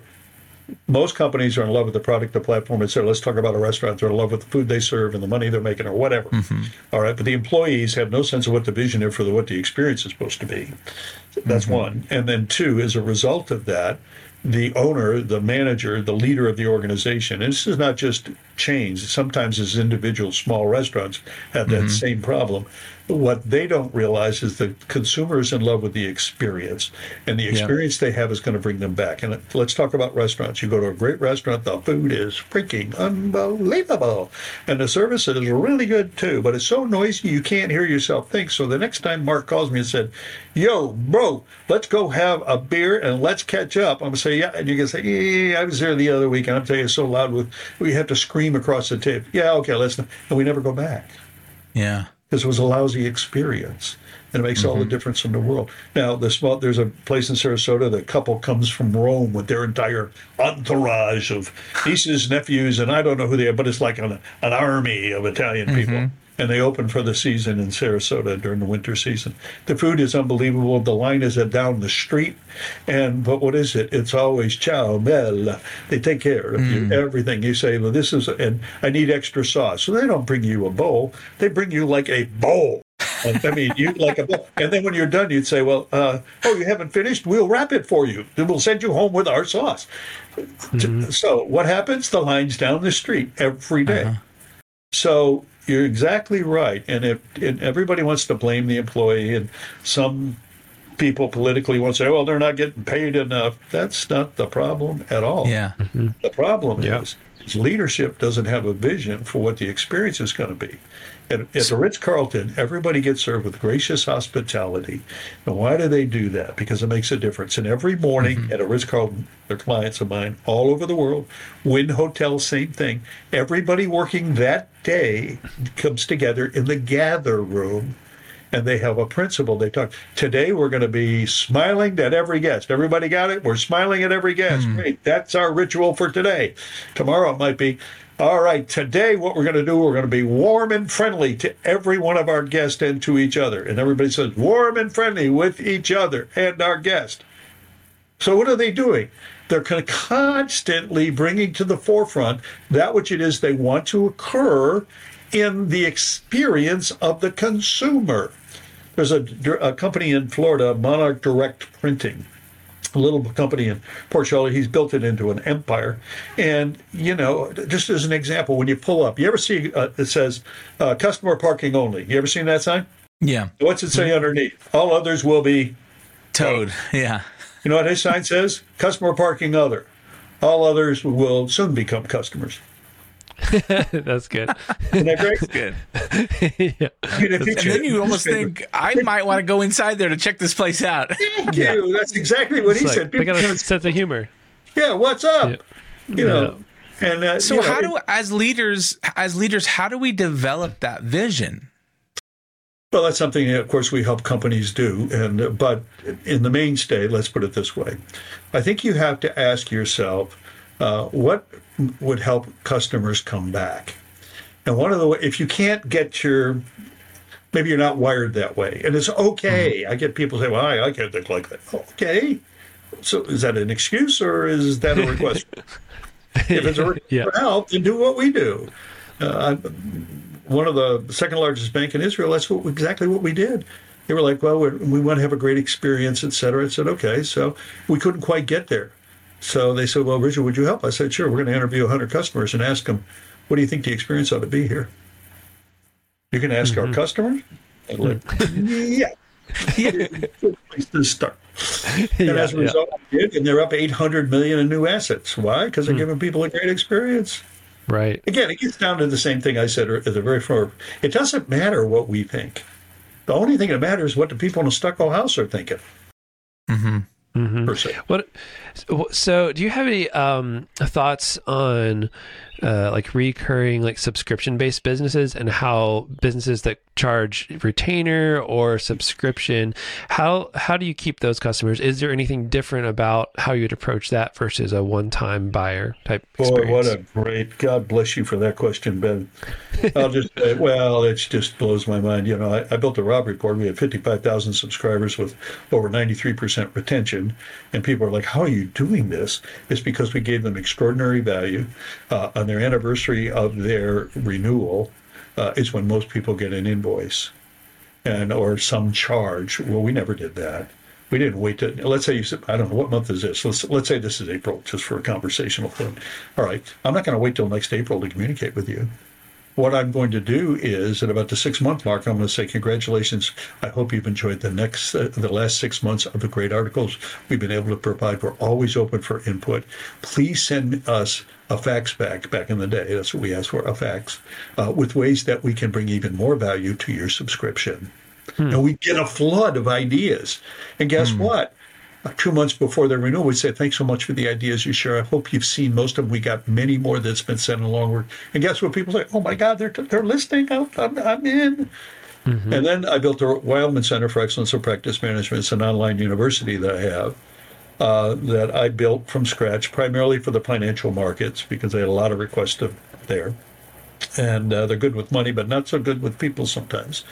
most companies are in love with the product, the platform, et cetera. Let's talk about a restaurant. They're in love with the food they serve and the money they're making or whatever. Mm-hmm. All right. But the employees have no sense of what the vision is for the, what the experience is supposed to be. That's mm-hmm. one. And then two, as a result of that, the owner, the manager, the leader of the organization, and this is not just chains, sometimes as individual small restaurants have that mm-hmm. same problem. What they don't realize is the consumer is in love with the experience, and the experience yeah. they have is going to bring them back. And let's talk about restaurants. You go to a great restaurant, the food is freaking unbelievable, and the service is really good too, but it's so noisy you can't hear yourself think. So the next time Mark calls me and said, yo, bro, let's go have a beer and let's catch up, I'm going to say, yeah, and you can say, yeah, I was there the other week, and I'm telling you, it's so loud, with we have to scream across the tape. Yeah, okay, let's not. And we never go back. Yeah. Because it was a lousy experience, and it makes mm-hmm. all the difference in the world. Now, the small, there's a place in Sarasota, the couple comes from Rome with their entire entourage of nieces, nephews, and I don't know who they are, but it's like an, an army of Italian mm-hmm. people. And they open for the season in Sarasota during the winter season. The food is unbelievable. The line is down the street. And but what is it? It's always ciao, bella. They take care of mm. you, everything. You say, well, this is, and I need extra sauce. So they don't bring you a bowl. They bring you like a bowl. I mean, you like a bowl. And then when you're done, you'd say, well, uh, oh, you haven't finished? We'll wrap it for you. Then we'll send you home with our sauce. Mm-hmm. So what happens? The line's down the street every day. Uh-huh. So you're exactly right. And if and everybody wants to blame the employee, and some people politically want to say, well, they're not getting paid enough. That's not the problem at all. Yeah. Mm-hmm. The problem yeah. is, is leadership doesn't have a vision for what the experience is going to be. At, at the Ritz-Carlton, everybody gets served with gracious hospitality. And why do they do that? Because it makes a difference. And every morning mm-hmm. at a Ritz-Carlton, they're clients of mine all over the world. Wynn Hotel, same thing. Everybody working that day comes together in the gather room and they have a principle. They talk, today we're going to be smiling at every guest. Everybody got it? We're smiling at every guest. Mm. Great. That's our ritual for today. Tomorrow it might be, all right, today what we're going to do, we're going to be warm and friendly to every one of our guests and to each other. And everybody says, warm and friendly with each other and our guest. So what are they doing? They're constantly bringing to the forefront that which it is they want to occur in the experience of the consumer. There's a, a company in Florida, Monarch Direct Printing, a little company in Port Charlotte. He's built it into an empire. And, you know, just as an example, when you pull up, you ever see, uh, it says, uh, customer parking only. You ever seen that sign? Yeah. What's it say mm-hmm. underneath? All others will be towed. Yeah. You know what his sign says? Customer parking other. All others will soon become customers. That's good. Isn't that great? That's good. Yeah. I mean, and then you almost think, I might want to go inside there to check this place out. Thank you. Yeah. That's exactly what it's he like, said. They got a sense of humor. Yeah, what's up? Yeah. You know. Yeah. And uh, so you know, how do as leaders as leaders how do we develop that vision? Well, that's something that, of course, we help companies do. And uh, but in the mainstay, let's put it this way. I think you have to ask yourself, uh, what would help customers come back? And one of the, if you can't get your, maybe you're not wired that way. And it's okay. Mm-hmm. I get people say, well, I, I can't think like that. Okay. So is that an excuse or is that a request? If it's a request yeah. for help, then do what we do. Uh, one of the second largest bank in Israel, that's what, exactly what we did. They were like, well, we're, we want to have a great experience, et cetera. I said, okay. So we couldn't quite get there. So they said, well, Richard, would you help? I said, sure. We're going to interview one hundred customers and ask them, what do you think the experience ought to be here? You can ask mm-hmm. our customers. And like, yeah. Yeah. Good place to start. And yeah, as a result, yeah. we did, and they're up eight hundred million in new assets. Why? Because they're mm. giving people a great experience. Right. Again, it gets down to the same thing I said at the very front. It doesn't matter what we think. The only thing that matters is what the people in a stucco house are thinking. Mm-hmm. Mm-hmm. Per se. What? So, do you have any um, thoughts on uh, like recurring, like subscription-based businesses, and how businesses that charge retainer or subscription, how how do you keep those customers? Is there anything different about how you'd approach that versus a one-time buyer type experience? Boy, what a great! God bless you for that question, Ben. I'll just say, well, it just blows my mind. You know, I, I built a Rob report. We had fifty-five thousand subscribers with over ninety-three percent retention, and people are like, "How are you doing this?" It's because we gave them extraordinary value uh, on their anniversary of their renewal. Uh, is when most people get an invoice and or some charge. Well, we never did that. We didn't wait to, let's say you said, I don't know, what month is this? Let's, let's say this is April, just for a conversational thing. All right, I'm not going to wait till next April to communicate with you. What I'm going to do is, at about the six-month mark, I'm going to say, congratulations. I hope you've enjoyed the next, uh, the last six months of the great articles we've been able to provide. We're always open for input. Please send us a fax back. Back in the day, that's what we asked for, a fax, uh, with ways that we can bring even more value to your subscription. Hmm. And we get a flood of ideas. And guess hmm. what? Two months before their renewal, we say, thanks so much for the ideas you share. I hope you've seen most of them. We got many more that's been sent along. And guess what? People say, oh, my God, they're they're listening. I'm, I'm in. Mm-hmm. And then I built the Wildman Center for Excellence of Practice Management. It's an online university that I have uh, that I built from scratch, primarily for the financial markets, because I had a lot of requests to, there. And uh, they're good with money, but not so good with people sometimes.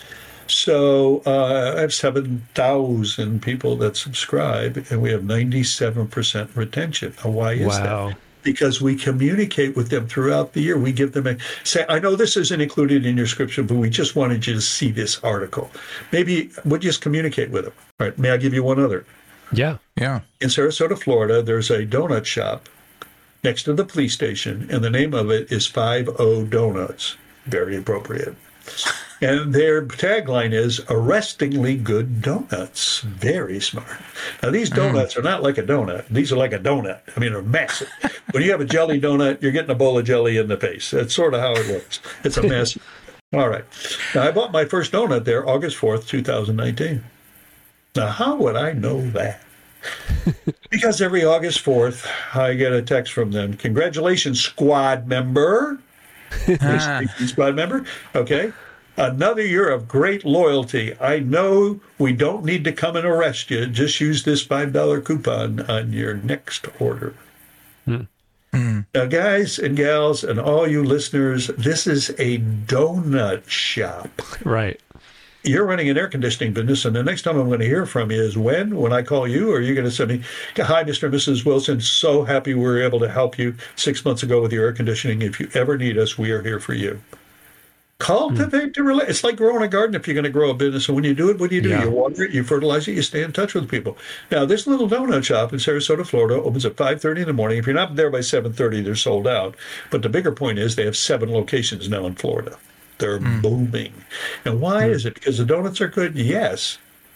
So uh, I have seven thousand people that subscribe, and we have ninety-seven percent retention. Now, why is wow. that? Because we communicate with them throughout the year. We give them a, say, I know this isn't included in your scripture, but we just wanted you to see this article. Maybe we'll just communicate with them. All right, may I give you one other? Yeah. Yeah. In Sarasota, Florida, there's a donut shop next to the police station, and the name of it is Five O Donuts. Very appropriate. And their tagline is arrestingly good donuts. Very smart. Now, these donuts mm. are not like a donut. These are like a donut. I mean, they're massive. When you have a jelly donut, you're getting a bowl of jelly in the face. That's sort of how it works. It's a mess. All right. Now, I bought my first donut there August fourth, twenty nineteen. Now, how would I know that? Because every August fourth, I get a text from them. Congratulations, squad member. Squad member. Okay. Another year of great loyalty. I know we don't need to come and arrest you. Just use this five dollar coupon on your next order. Hmm. Now, guys and gals and all you listeners, this is a donut shop. Right. You're running an air conditioning business, and the next time I'm going to hear from you is when? When I call you, or are you going to send me, hi, Mister and Missus Wilson, so happy we were able to help you six months ago with your air conditioning. If you ever need us, we are here for you. Cultivate the relationship. It's like growing a garden if you're going to grow a business. And when you do it, what do you do? Yeah. You water it, you fertilize it, you stay in touch with people. Now, this little donut shop in Sarasota, Florida, opens at five thirty in the morning. If you're not there by seven thirty, they're sold out. But the bigger point is they have seven locations now in Florida. They're mm. booming. And why mm. is it? Because the donuts are good? Yes.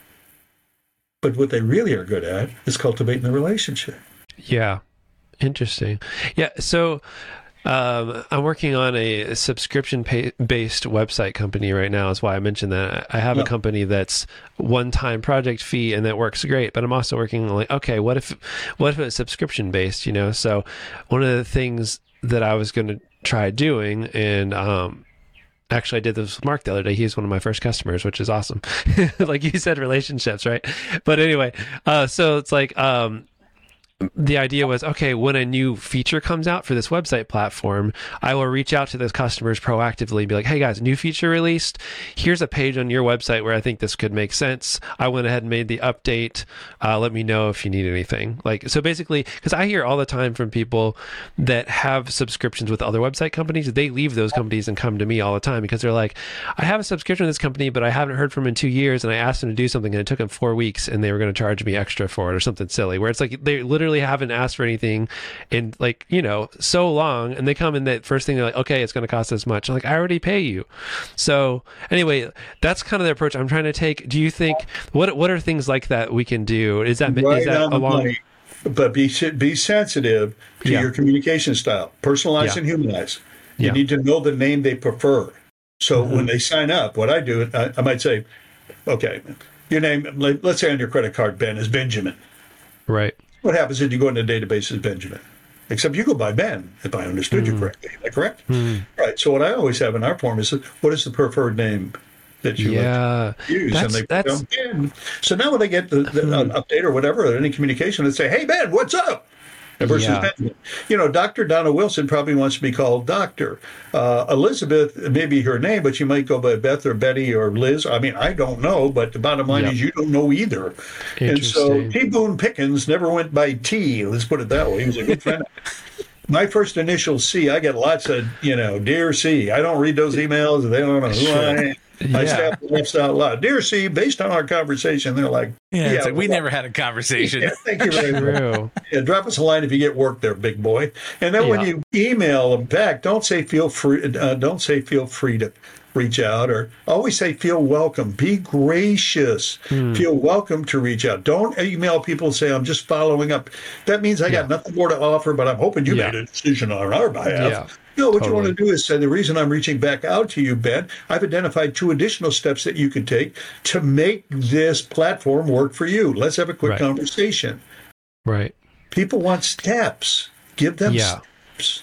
But what they really are good at is cultivating the relationship. Yeah. Interesting. Yeah. So um, I'm working on a subscription-based website company right now. Is why I mentioned that. I have yeah. a company that's one-time project fee, and that works great. But I'm also working on like, okay, what if, what if it's subscription-based? You know, so one of the things that I was going to try doing, and um, actually I did this with Mark the other day. He's one of my first customers, which is awesome. Like you said, relationships, right? But anyway, uh, so it's like. Um, The idea was, okay, when a new feature comes out for this website platform, I will reach out to those customers proactively and be like, hey guys, new feature released. Here's a page on your website where I think this could make sense. I went ahead and made the update. Uh, let me know if you need anything. Like, so basically, because I hear all the time from people that have subscriptions with other website companies, they leave those companies and come to me all the time because they're like, I have a subscription to this company, but I haven't heard from them in two years. And I asked them to do something and it took them four weeks and they were going to charge me extra for it or something silly, where it's like, they literally haven't asked for anything in like, you know, so long, and they come in that first thing, they're like, okay, it's going to cost this much. I'm like, I already pay you. So anyway, that's kind of the approach I'm trying to take. Do you think what what are things like that we can do? Is that right is that along? But be be sensitive to yeah. your communication style, personalize yeah. and humanize. You yeah. need to know the name they prefer. So mm-hmm. when they sign up, what I do, I, I might say, okay, your name, let's say on your credit card, Ben, is Benjamin. Right. What happens if you go into the database as Benjamin? Except you go by Ben, if I understood mm. you correctly. Is that correct? Mm. Right. So what I always have in our form is, what is the preferred name that you yeah, use? That's, and they that's... put down Ben. So now when they get the, the mm. update or whatever, or any communication, they say, hey, Ben, what's up? Versus yeah. Benjamin. You know, Doctor Donna Wilson probably wants to be called Doctor. Uh, Elizabeth may be her name, but she might go by Beth or Betty or Liz. I mean, I don't know, but the bottom line yep. is you don't know either. And so T. Boone Pickens never went by T. Let's put it that way. He was a good friend. My first initial C, I get lots of, you know, Dear C. I don't read those emails. They don't know who sure. I am. Yeah. I step laughs out loud. Dear C, based on our conversation, they're like, yeah, yeah it's like we never had a conversation. Yeah, thank you very much. Yeah, drop us a line if you get work there, big boy. And then yeah. when you email them back, don't say feel free. Uh, don't say feel free to reach out, or always say feel welcome. Be gracious. Mm. Feel welcome to reach out. Don't email people and say I'm just following up. That means I got yeah. nothing more to offer, but I'm hoping you yeah. made a decision on our behalf. Yeah. No, what totally. You want to do is say, the reason I'm reaching back out to you, Ben, I've identified two additional steps that you can take to make this platform work for you. Let's have a quick right. conversation. Right. People want steps. Give them yeah. steps.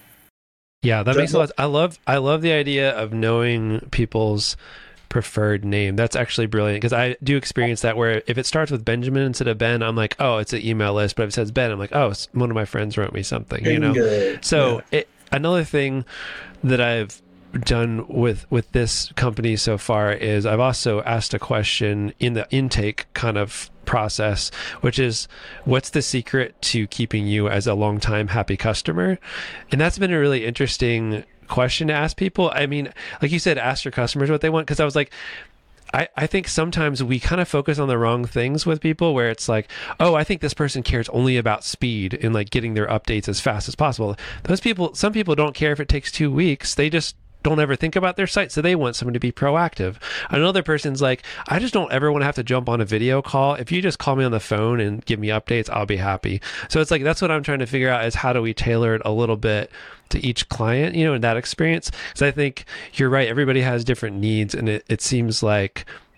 Yeah, that, that makes a lot. I love, I love the idea of knowing people's preferred name. That's actually brilliant, because I do experience that where if it starts with Benjamin instead of Ben, I'm like, oh, it's an email list. But if it says Ben, I'm like, oh, one of my friends wrote me something, you know? Good. So yeah. it, another thing that I've done with with this company so far is I've also asked a question in the intake kind of process, which is, what's the secret to keeping you as a long-time happy customer? And that's been a really interesting question to ask people. I mean, like you said, ask your customers what they want, because I was like, I, I think sometimes we kind of focus on the wrong things with people, where it's like, oh, I think this person cares only about speed and like getting their updates as fast as possible. Those people, some people don't care if it takes two weeks. They just don't ever think about their site, so they want someone to be proactive. Another person's like, I just don't ever want to have to jump on a video call. If you just call me on the phone and give me updates, I'll be happy. So it's like, that's what I'm trying to figure out, is how do we tailor it a little bit to each client, you know, in that experience? Because I think you're right, everybody has different needs, and it, it seems like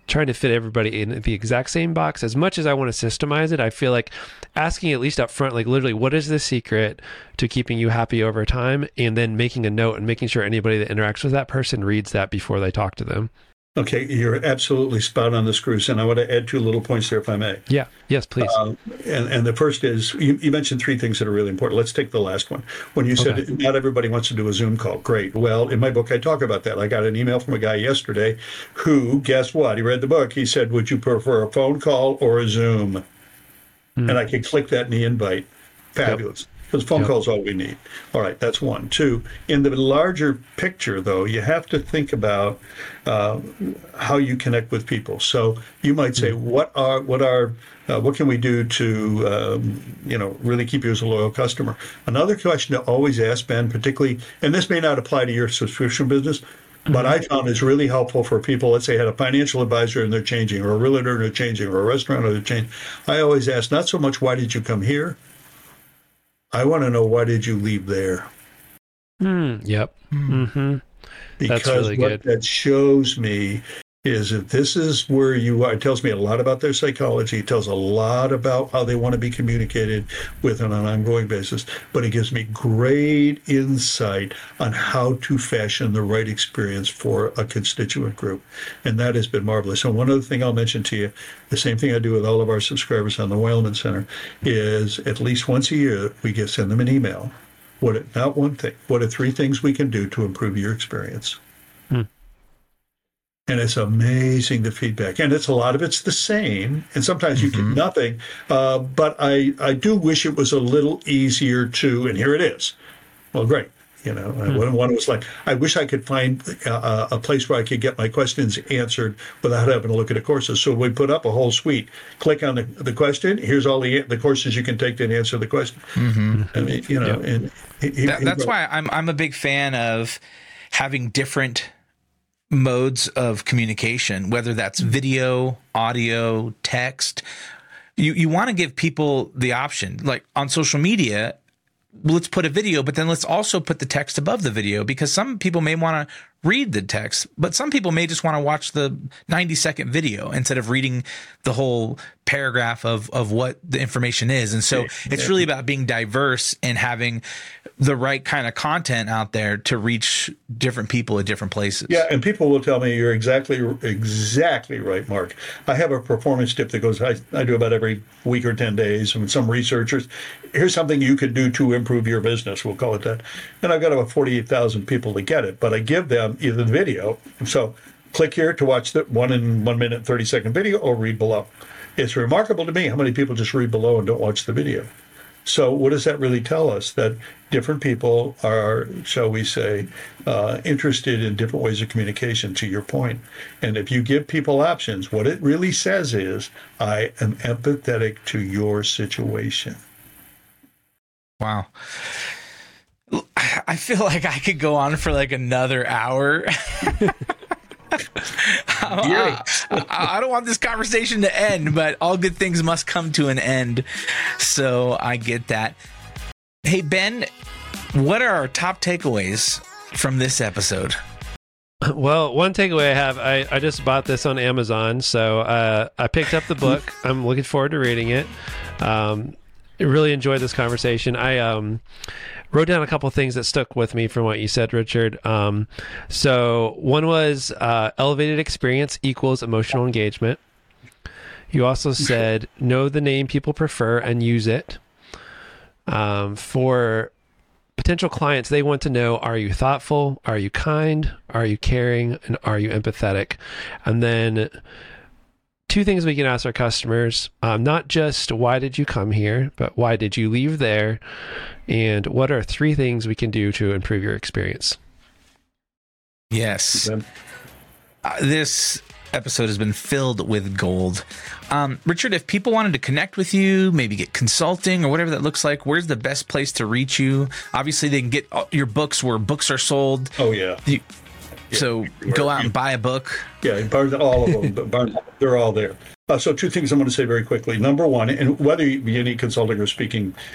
trying to fit everybody in the exact same box. As much as I want to systemize it, I feel like asking at least up front, like literally, what is the secret to keeping you happy over time? And then making a note and making sure anybody that interacts with that person reads that before they talk to them. Okay, you're absolutely spot on the screws, and I want to add two little points there, if I may. Yeah, yes, please. Uh, and, and the first is, you, you mentioned three things that are really important. Let's take the last one. When you said okay. Not everybody wants to do a Zoom call. Great. Well, in my book, I talk about that. I got an email from a guy yesterday who, guess what? He read the book. He said, would you prefer a phone call or a Zoom? Mm. And I could click that in the invite. Fabulous. Yep. Because phone yep. calls all we need. All right, that's one. Two, in the larger picture, though, you have to think about uh, how you connect with people. So you might say, mm-hmm. what are what are uh, what can we do to um, you know really keep you as a loyal customer? Another question to always ask, Ben, particularly, and this may not apply to your subscription business, mm-hmm. but I found is really helpful for people. Let's say had a financial advisor and they're changing, or a realtor and they're changing, or a restaurant and they're changing. I always ask, not so much why did you come here. I want to know, why did you leave there? Mm, yep. Mm-hmm. Because That's really what good. that shows me is if this is where you are, it tells me a lot about their psychology. It tells a lot about how they want to be communicated with on an ongoing basis. But it gives me great insight on how to fashion the right experience for a constituent group. And that has been marvelous. And one other thing I'll mention to you, the same thing I do with all of our subscribers on the Weilman Center, is at least once a year, we get send them an email. What are, not one thing, what are three things we can do to improve your experience? Hmm. And it's amazing, the feedback. And it's a lot of it's the same. And sometimes you mm-hmm. get nothing. Uh, but I, I do wish it was a little easier to, and here it is. Well, great. You know, mm-hmm. one was like, I wish I could find a, a place where I could get my questions answered without having to look at the courses. So we put up a whole suite. Click on the, the question. Here's all the the courses you can take to answer the question. Mm-hmm. I mean, you know, yep. and he, that, he, that's he, why I'm I'm a big fan of having different modes of communication, whether that's video, audio, text. You you want to give people the option, like on social media. Let's put a video, but then let's also put the text above the video, because some people may want to read the text, but some people may just want to watch the ninety second video instead of reading the whole paragraph of, of what the information is. And so it's really about being diverse and having the right kind of content out there to reach different people at different places. Yeah, and people will tell me you're exactly exactly right, Mark. I have a performance tip that goes, I, I do about every week or ten days, and some researchers, here's something you could do to improve your business, we'll call it that. And I've got about forty-eight thousand people to get it, but I give them either the video, so click here to watch the one in one minute, thirty second video, or read below. It's remarkable to me how many people just read below and don't watch the video. So what does that really tell us? That different people are, shall we say, uh, interested in different ways of communication, to your point. And if you give people options, what it really says is, I am empathetic to your situation. Wow. I feel like I could go on for like another hour. I, I, I don't want this conversation to end, but all good things must come to an end. So I get that. Hey, Ben, what are our top takeaways from this episode? Well, one takeaway I have, I, I just bought this on Amazon. So uh, I picked up the book. I'm looking forward to reading it. Um, I really enjoyed this conversation. I um, wrote down a couple of things that stuck with me from what you said, Richard. Um, so one was uh, elevated experience equals emotional engagement. You also said know the name people prefer and use it. Um, for potential clients, they want to know, are you thoughtful? Are you kind? Are you caring? And are you empathetic? And then two things we can ask our customers, um, not just why did you come here, but why did you leave there? And what are three things we can do to improve your experience? Yes. Uh, this episode has been filled with gold. Um, Richard, if people wanted to connect with you, maybe get consulting or whatever that looks like, where's the best place to reach you? Obviously, they can get your books where books are sold. Oh, yeah. You, yeah so go out and buy a book. Yeah, all of them. Barnes, they're all there. Uh, so two things I'm going to say very quickly. Number one, and whether you need consulting or speaking,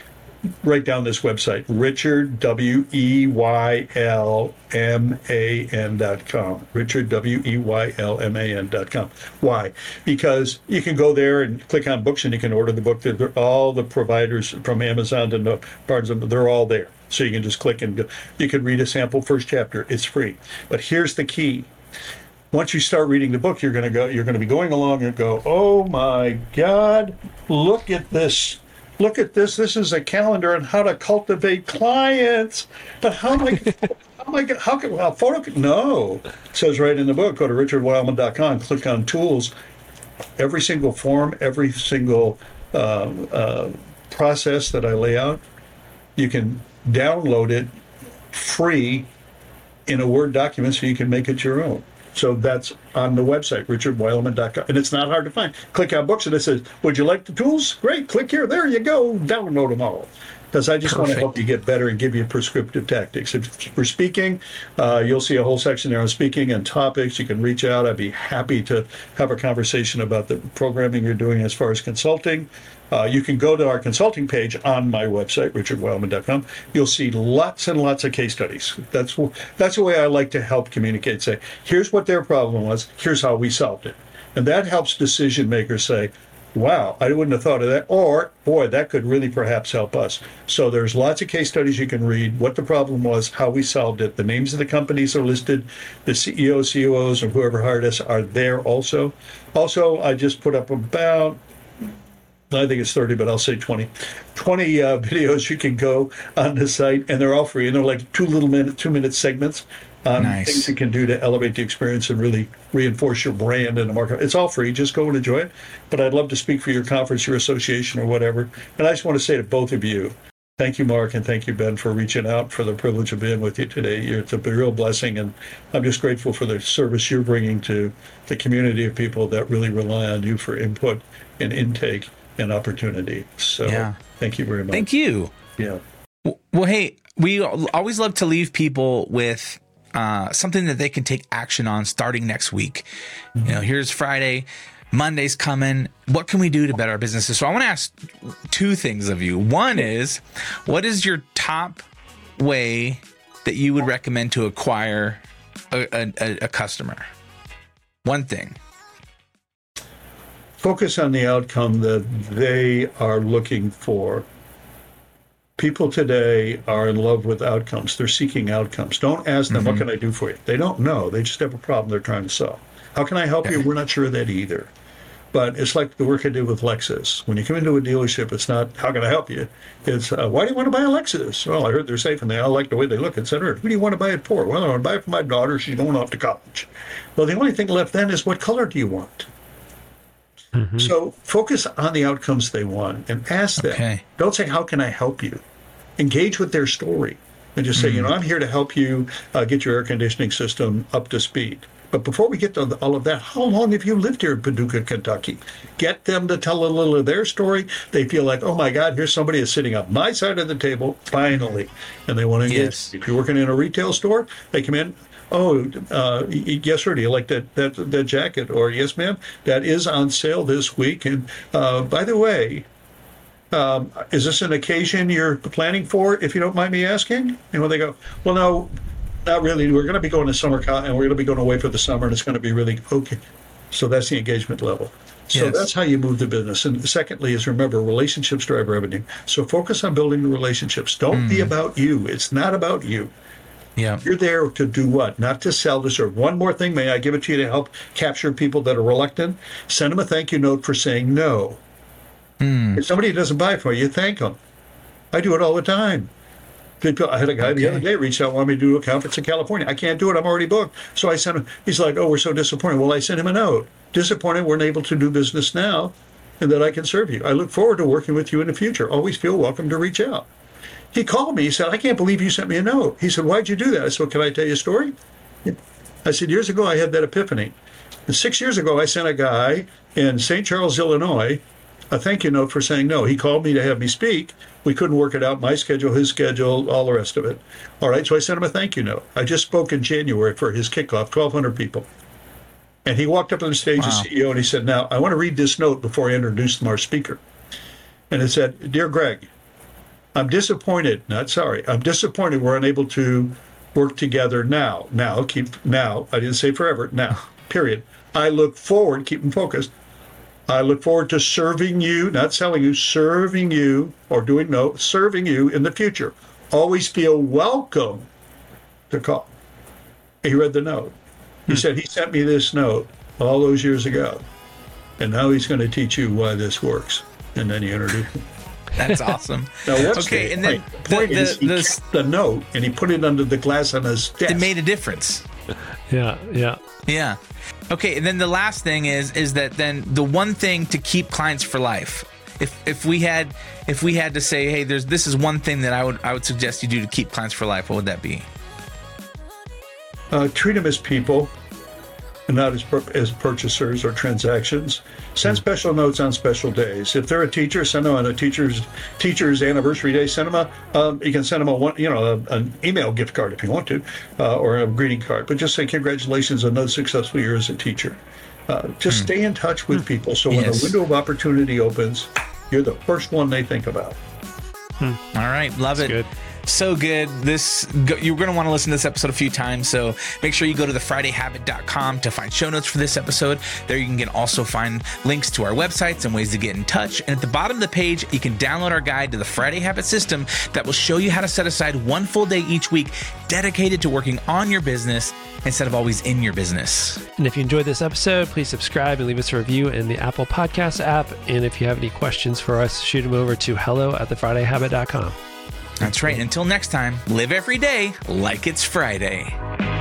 write down this website, Richard, W E Y L M A N dot com. Richard, W E Y L M A N dot com. Why? Because you can go there and click on books and you can order the book. They're, all the providers from Amazon to Barnes and Noble, they're all there. So you can just click and go. You can read a sample first chapter. It's free. But here's the key. Once you start reading the book, you're going to go. You're going to be going along and go, "Oh my God! Look at this! Look at this! This is a calendar on how to cultivate clients." But how am I? How am I? How can? Well, photo? No, it says right in the book. Go to richard wildman dot com. Click on tools. Every single form, every single uh, uh, process that I lay out, you can download it free in a Word document, so you can make it your own. So that's on the website, richard wildman dot com. And it's not hard to find. Click on books and it says, would you like the tools? Great. Click here. There you go. Download them all. Because I just Perfect. want to help you get better and give you prescriptive tactics. If for speaking, uh, you'll see a whole section there on speaking and topics. You can reach out. I'd be happy to have a conversation about the programming you're doing as far as consulting. Uh, you can go to our consulting page on my website, richard wildman dot com. You'll see lots and lots of case studies. That's that's the way I like to help communicate. Say, here's what their problem was. Here's how we solved it. And that helps decision makers say, wow, I wouldn't have thought of that. Or, boy, that could really perhaps help us. So there's lots of case studies you can read, what the problem was, how we solved it. The names of the companies are listed. The C E Os, C O Os, or whoever hired us are there also. Also, I just put up about, I think it's thirty, but I'll say twenty. twenty uh, videos you can go on the site, and they're all free. And they're like two little minute, two-minute segments on nice. things you can do to elevate the experience and really reinforce your brand in the market. It's all free. Just go and enjoy it. But I'd love to speak for your conference, your association, or whatever. And I just want to say to both of you, thank you, Mark, and thank you, Ben, for reaching out, for the privilege of being with you today. You're, it's a real blessing, and I'm just grateful for the service you're bringing to the community of people that really rely on you for input and intake and opportunity. So yeah. Thank you very much. Thank you. Yeah. Well, hey, we always love to leave people with uh, something that they can take action on starting next week. Mm-hmm. You know, here's Friday, Monday's coming. What can we do to better our businesses? So I want to ask two things of you. One is, what is your top way that you would recommend to acquire a, a, a customer? One thing. Focus on the outcome that they are looking for. People today are in love with outcomes. They're seeking outcomes. Don't ask them, mm-hmm. what can I do for you? They don't know. They just have a problem they're trying to solve. How can I help okay. you? We're not sure of that either. But it's like the work I did with Lexus. When you come into a dealership, it's not, how can I help you? It's, uh, why do you want to buy a Lexus? Well, I heard they're safe and they all like the way they look, et cetera. Who do you want to buy it for? Well, I want to buy it for my daughter. She's going off to college. Well, the only thing left then is, what color do you want? Mm-hmm. So focus on the outcomes they want and ask them. Okay. Don't say, how can I help you? Engage with their story and just say, mm-hmm. you know, I'm here to help you uh, get your air conditioning system up to speed. But before we get to all of that, how long have you lived here in Paducah, Kentucky? Get them to tell a little of their story. They feel like, oh my God, here's somebody that's sitting on my side of the table, finally. And they want to engage. Yes. If you're working in a retail store, they come in. Oh, uh, yes, sir. Do you like that, that that jacket? Or yes, ma'am, that is on sale this week. And uh, by the way, um, is this an occasion you're planning for, if you don't mind me asking? And when they go, well, no, not really. We're going to be going to summer con- and we're going to be going away for the summer, and it's going to be really okay. So that's the engagement level. So yes. that's how you move the business. And secondly is, remember, relationships drive revenue. So focus on building the relationships. Don't mm. be about you. It's not about you. Yeah. You're there to do what? Not to sell, to serve. One more thing, may I give it to you to help capture people that are reluctant? Send them a thank you note for saying no. Mm. If somebody doesn't buy from you, thank them. I do it all the time. People, I had a guy okay. the other day reached out, wanted me to do a conference in California. I can't do it. I'm already booked. So I sent him, he's like, oh, we're so disappointed. Well, I sent him a note. Disappointed we're unable to do business now and that I can serve you. I look forward to working with you in the future. Always feel welcome to reach out. He called me. He said, I can't believe you sent me a note. He said, why'd you do that? I said, well, can I tell you a story? I said, years ago, I had that epiphany. And six years ago, I sent a guy in Saint Charles, Illinois, a thank you note for saying no. He called me to have me speak. We couldn't work it out, my schedule, his schedule, all the rest of it. All right, so I sent him a thank you note. I just spoke in January for his kickoff, twelve hundred people. And he walked up on the stage wow. as C E O, and he said, now, I want to read this note before I introduce our speaker. And it said, Dear Greg, I'm disappointed, not sorry, I'm disappointed we're unable to work together now. Now, keep, now, I didn't say forever, now, period. I look forward, keep them focused. I look forward to serving you, not selling you, serving you, or doing no, serving you in the future. Always feel welcome to call. He read the note. He hmm. said, he sent me this note all those years ago, and now he's going to teach you why this works. And then he introduced me. That's awesome. Now, what's okay, the and then point? The point the, is he the, kept the note, and he put it under the glass on his desk. It made a difference. Yeah, yeah. Yeah. Okay, and then the last thing is is that then the one thing to keep clients for life. If if we had if we had to say, hey, there's this is one thing that I would I would suggest you do to keep clients for life, what would that be? Uh, treat them as people, and not as as purchasers or transactions. Send special notes on special days. If they're a teacher, send them on a teacher's teacher's anniversary day. Send them a. Um, you can send them a one, you know, a, an email gift card if you want to, uh, or a greeting card. But just say congratulations on another successful year as a teacher. Uh, just mm. stay in touch with people, so when yes. a window of opportunity opens, you're the first one they think about. Hmm. All right, love That's it. Good. So good. This you're going to want to listen to this episode a few times, so make sure you go to the friday habit dot com to find show notes for this episode. There you can get also find links to our websites and ways to get in touch. And at the bottom of the page, you can download our guide to the Friday Habit System that will show you how to set aside one full day each week dedicated to working on your business instead of always in your business. And if you enjoyed this episode, please subscribe and leave us a review in the Apple Podcast app. And if you have any questions for us, shoot them over to hello at the friday habit dot com. That's right. Until next time, live every day like it's Friday.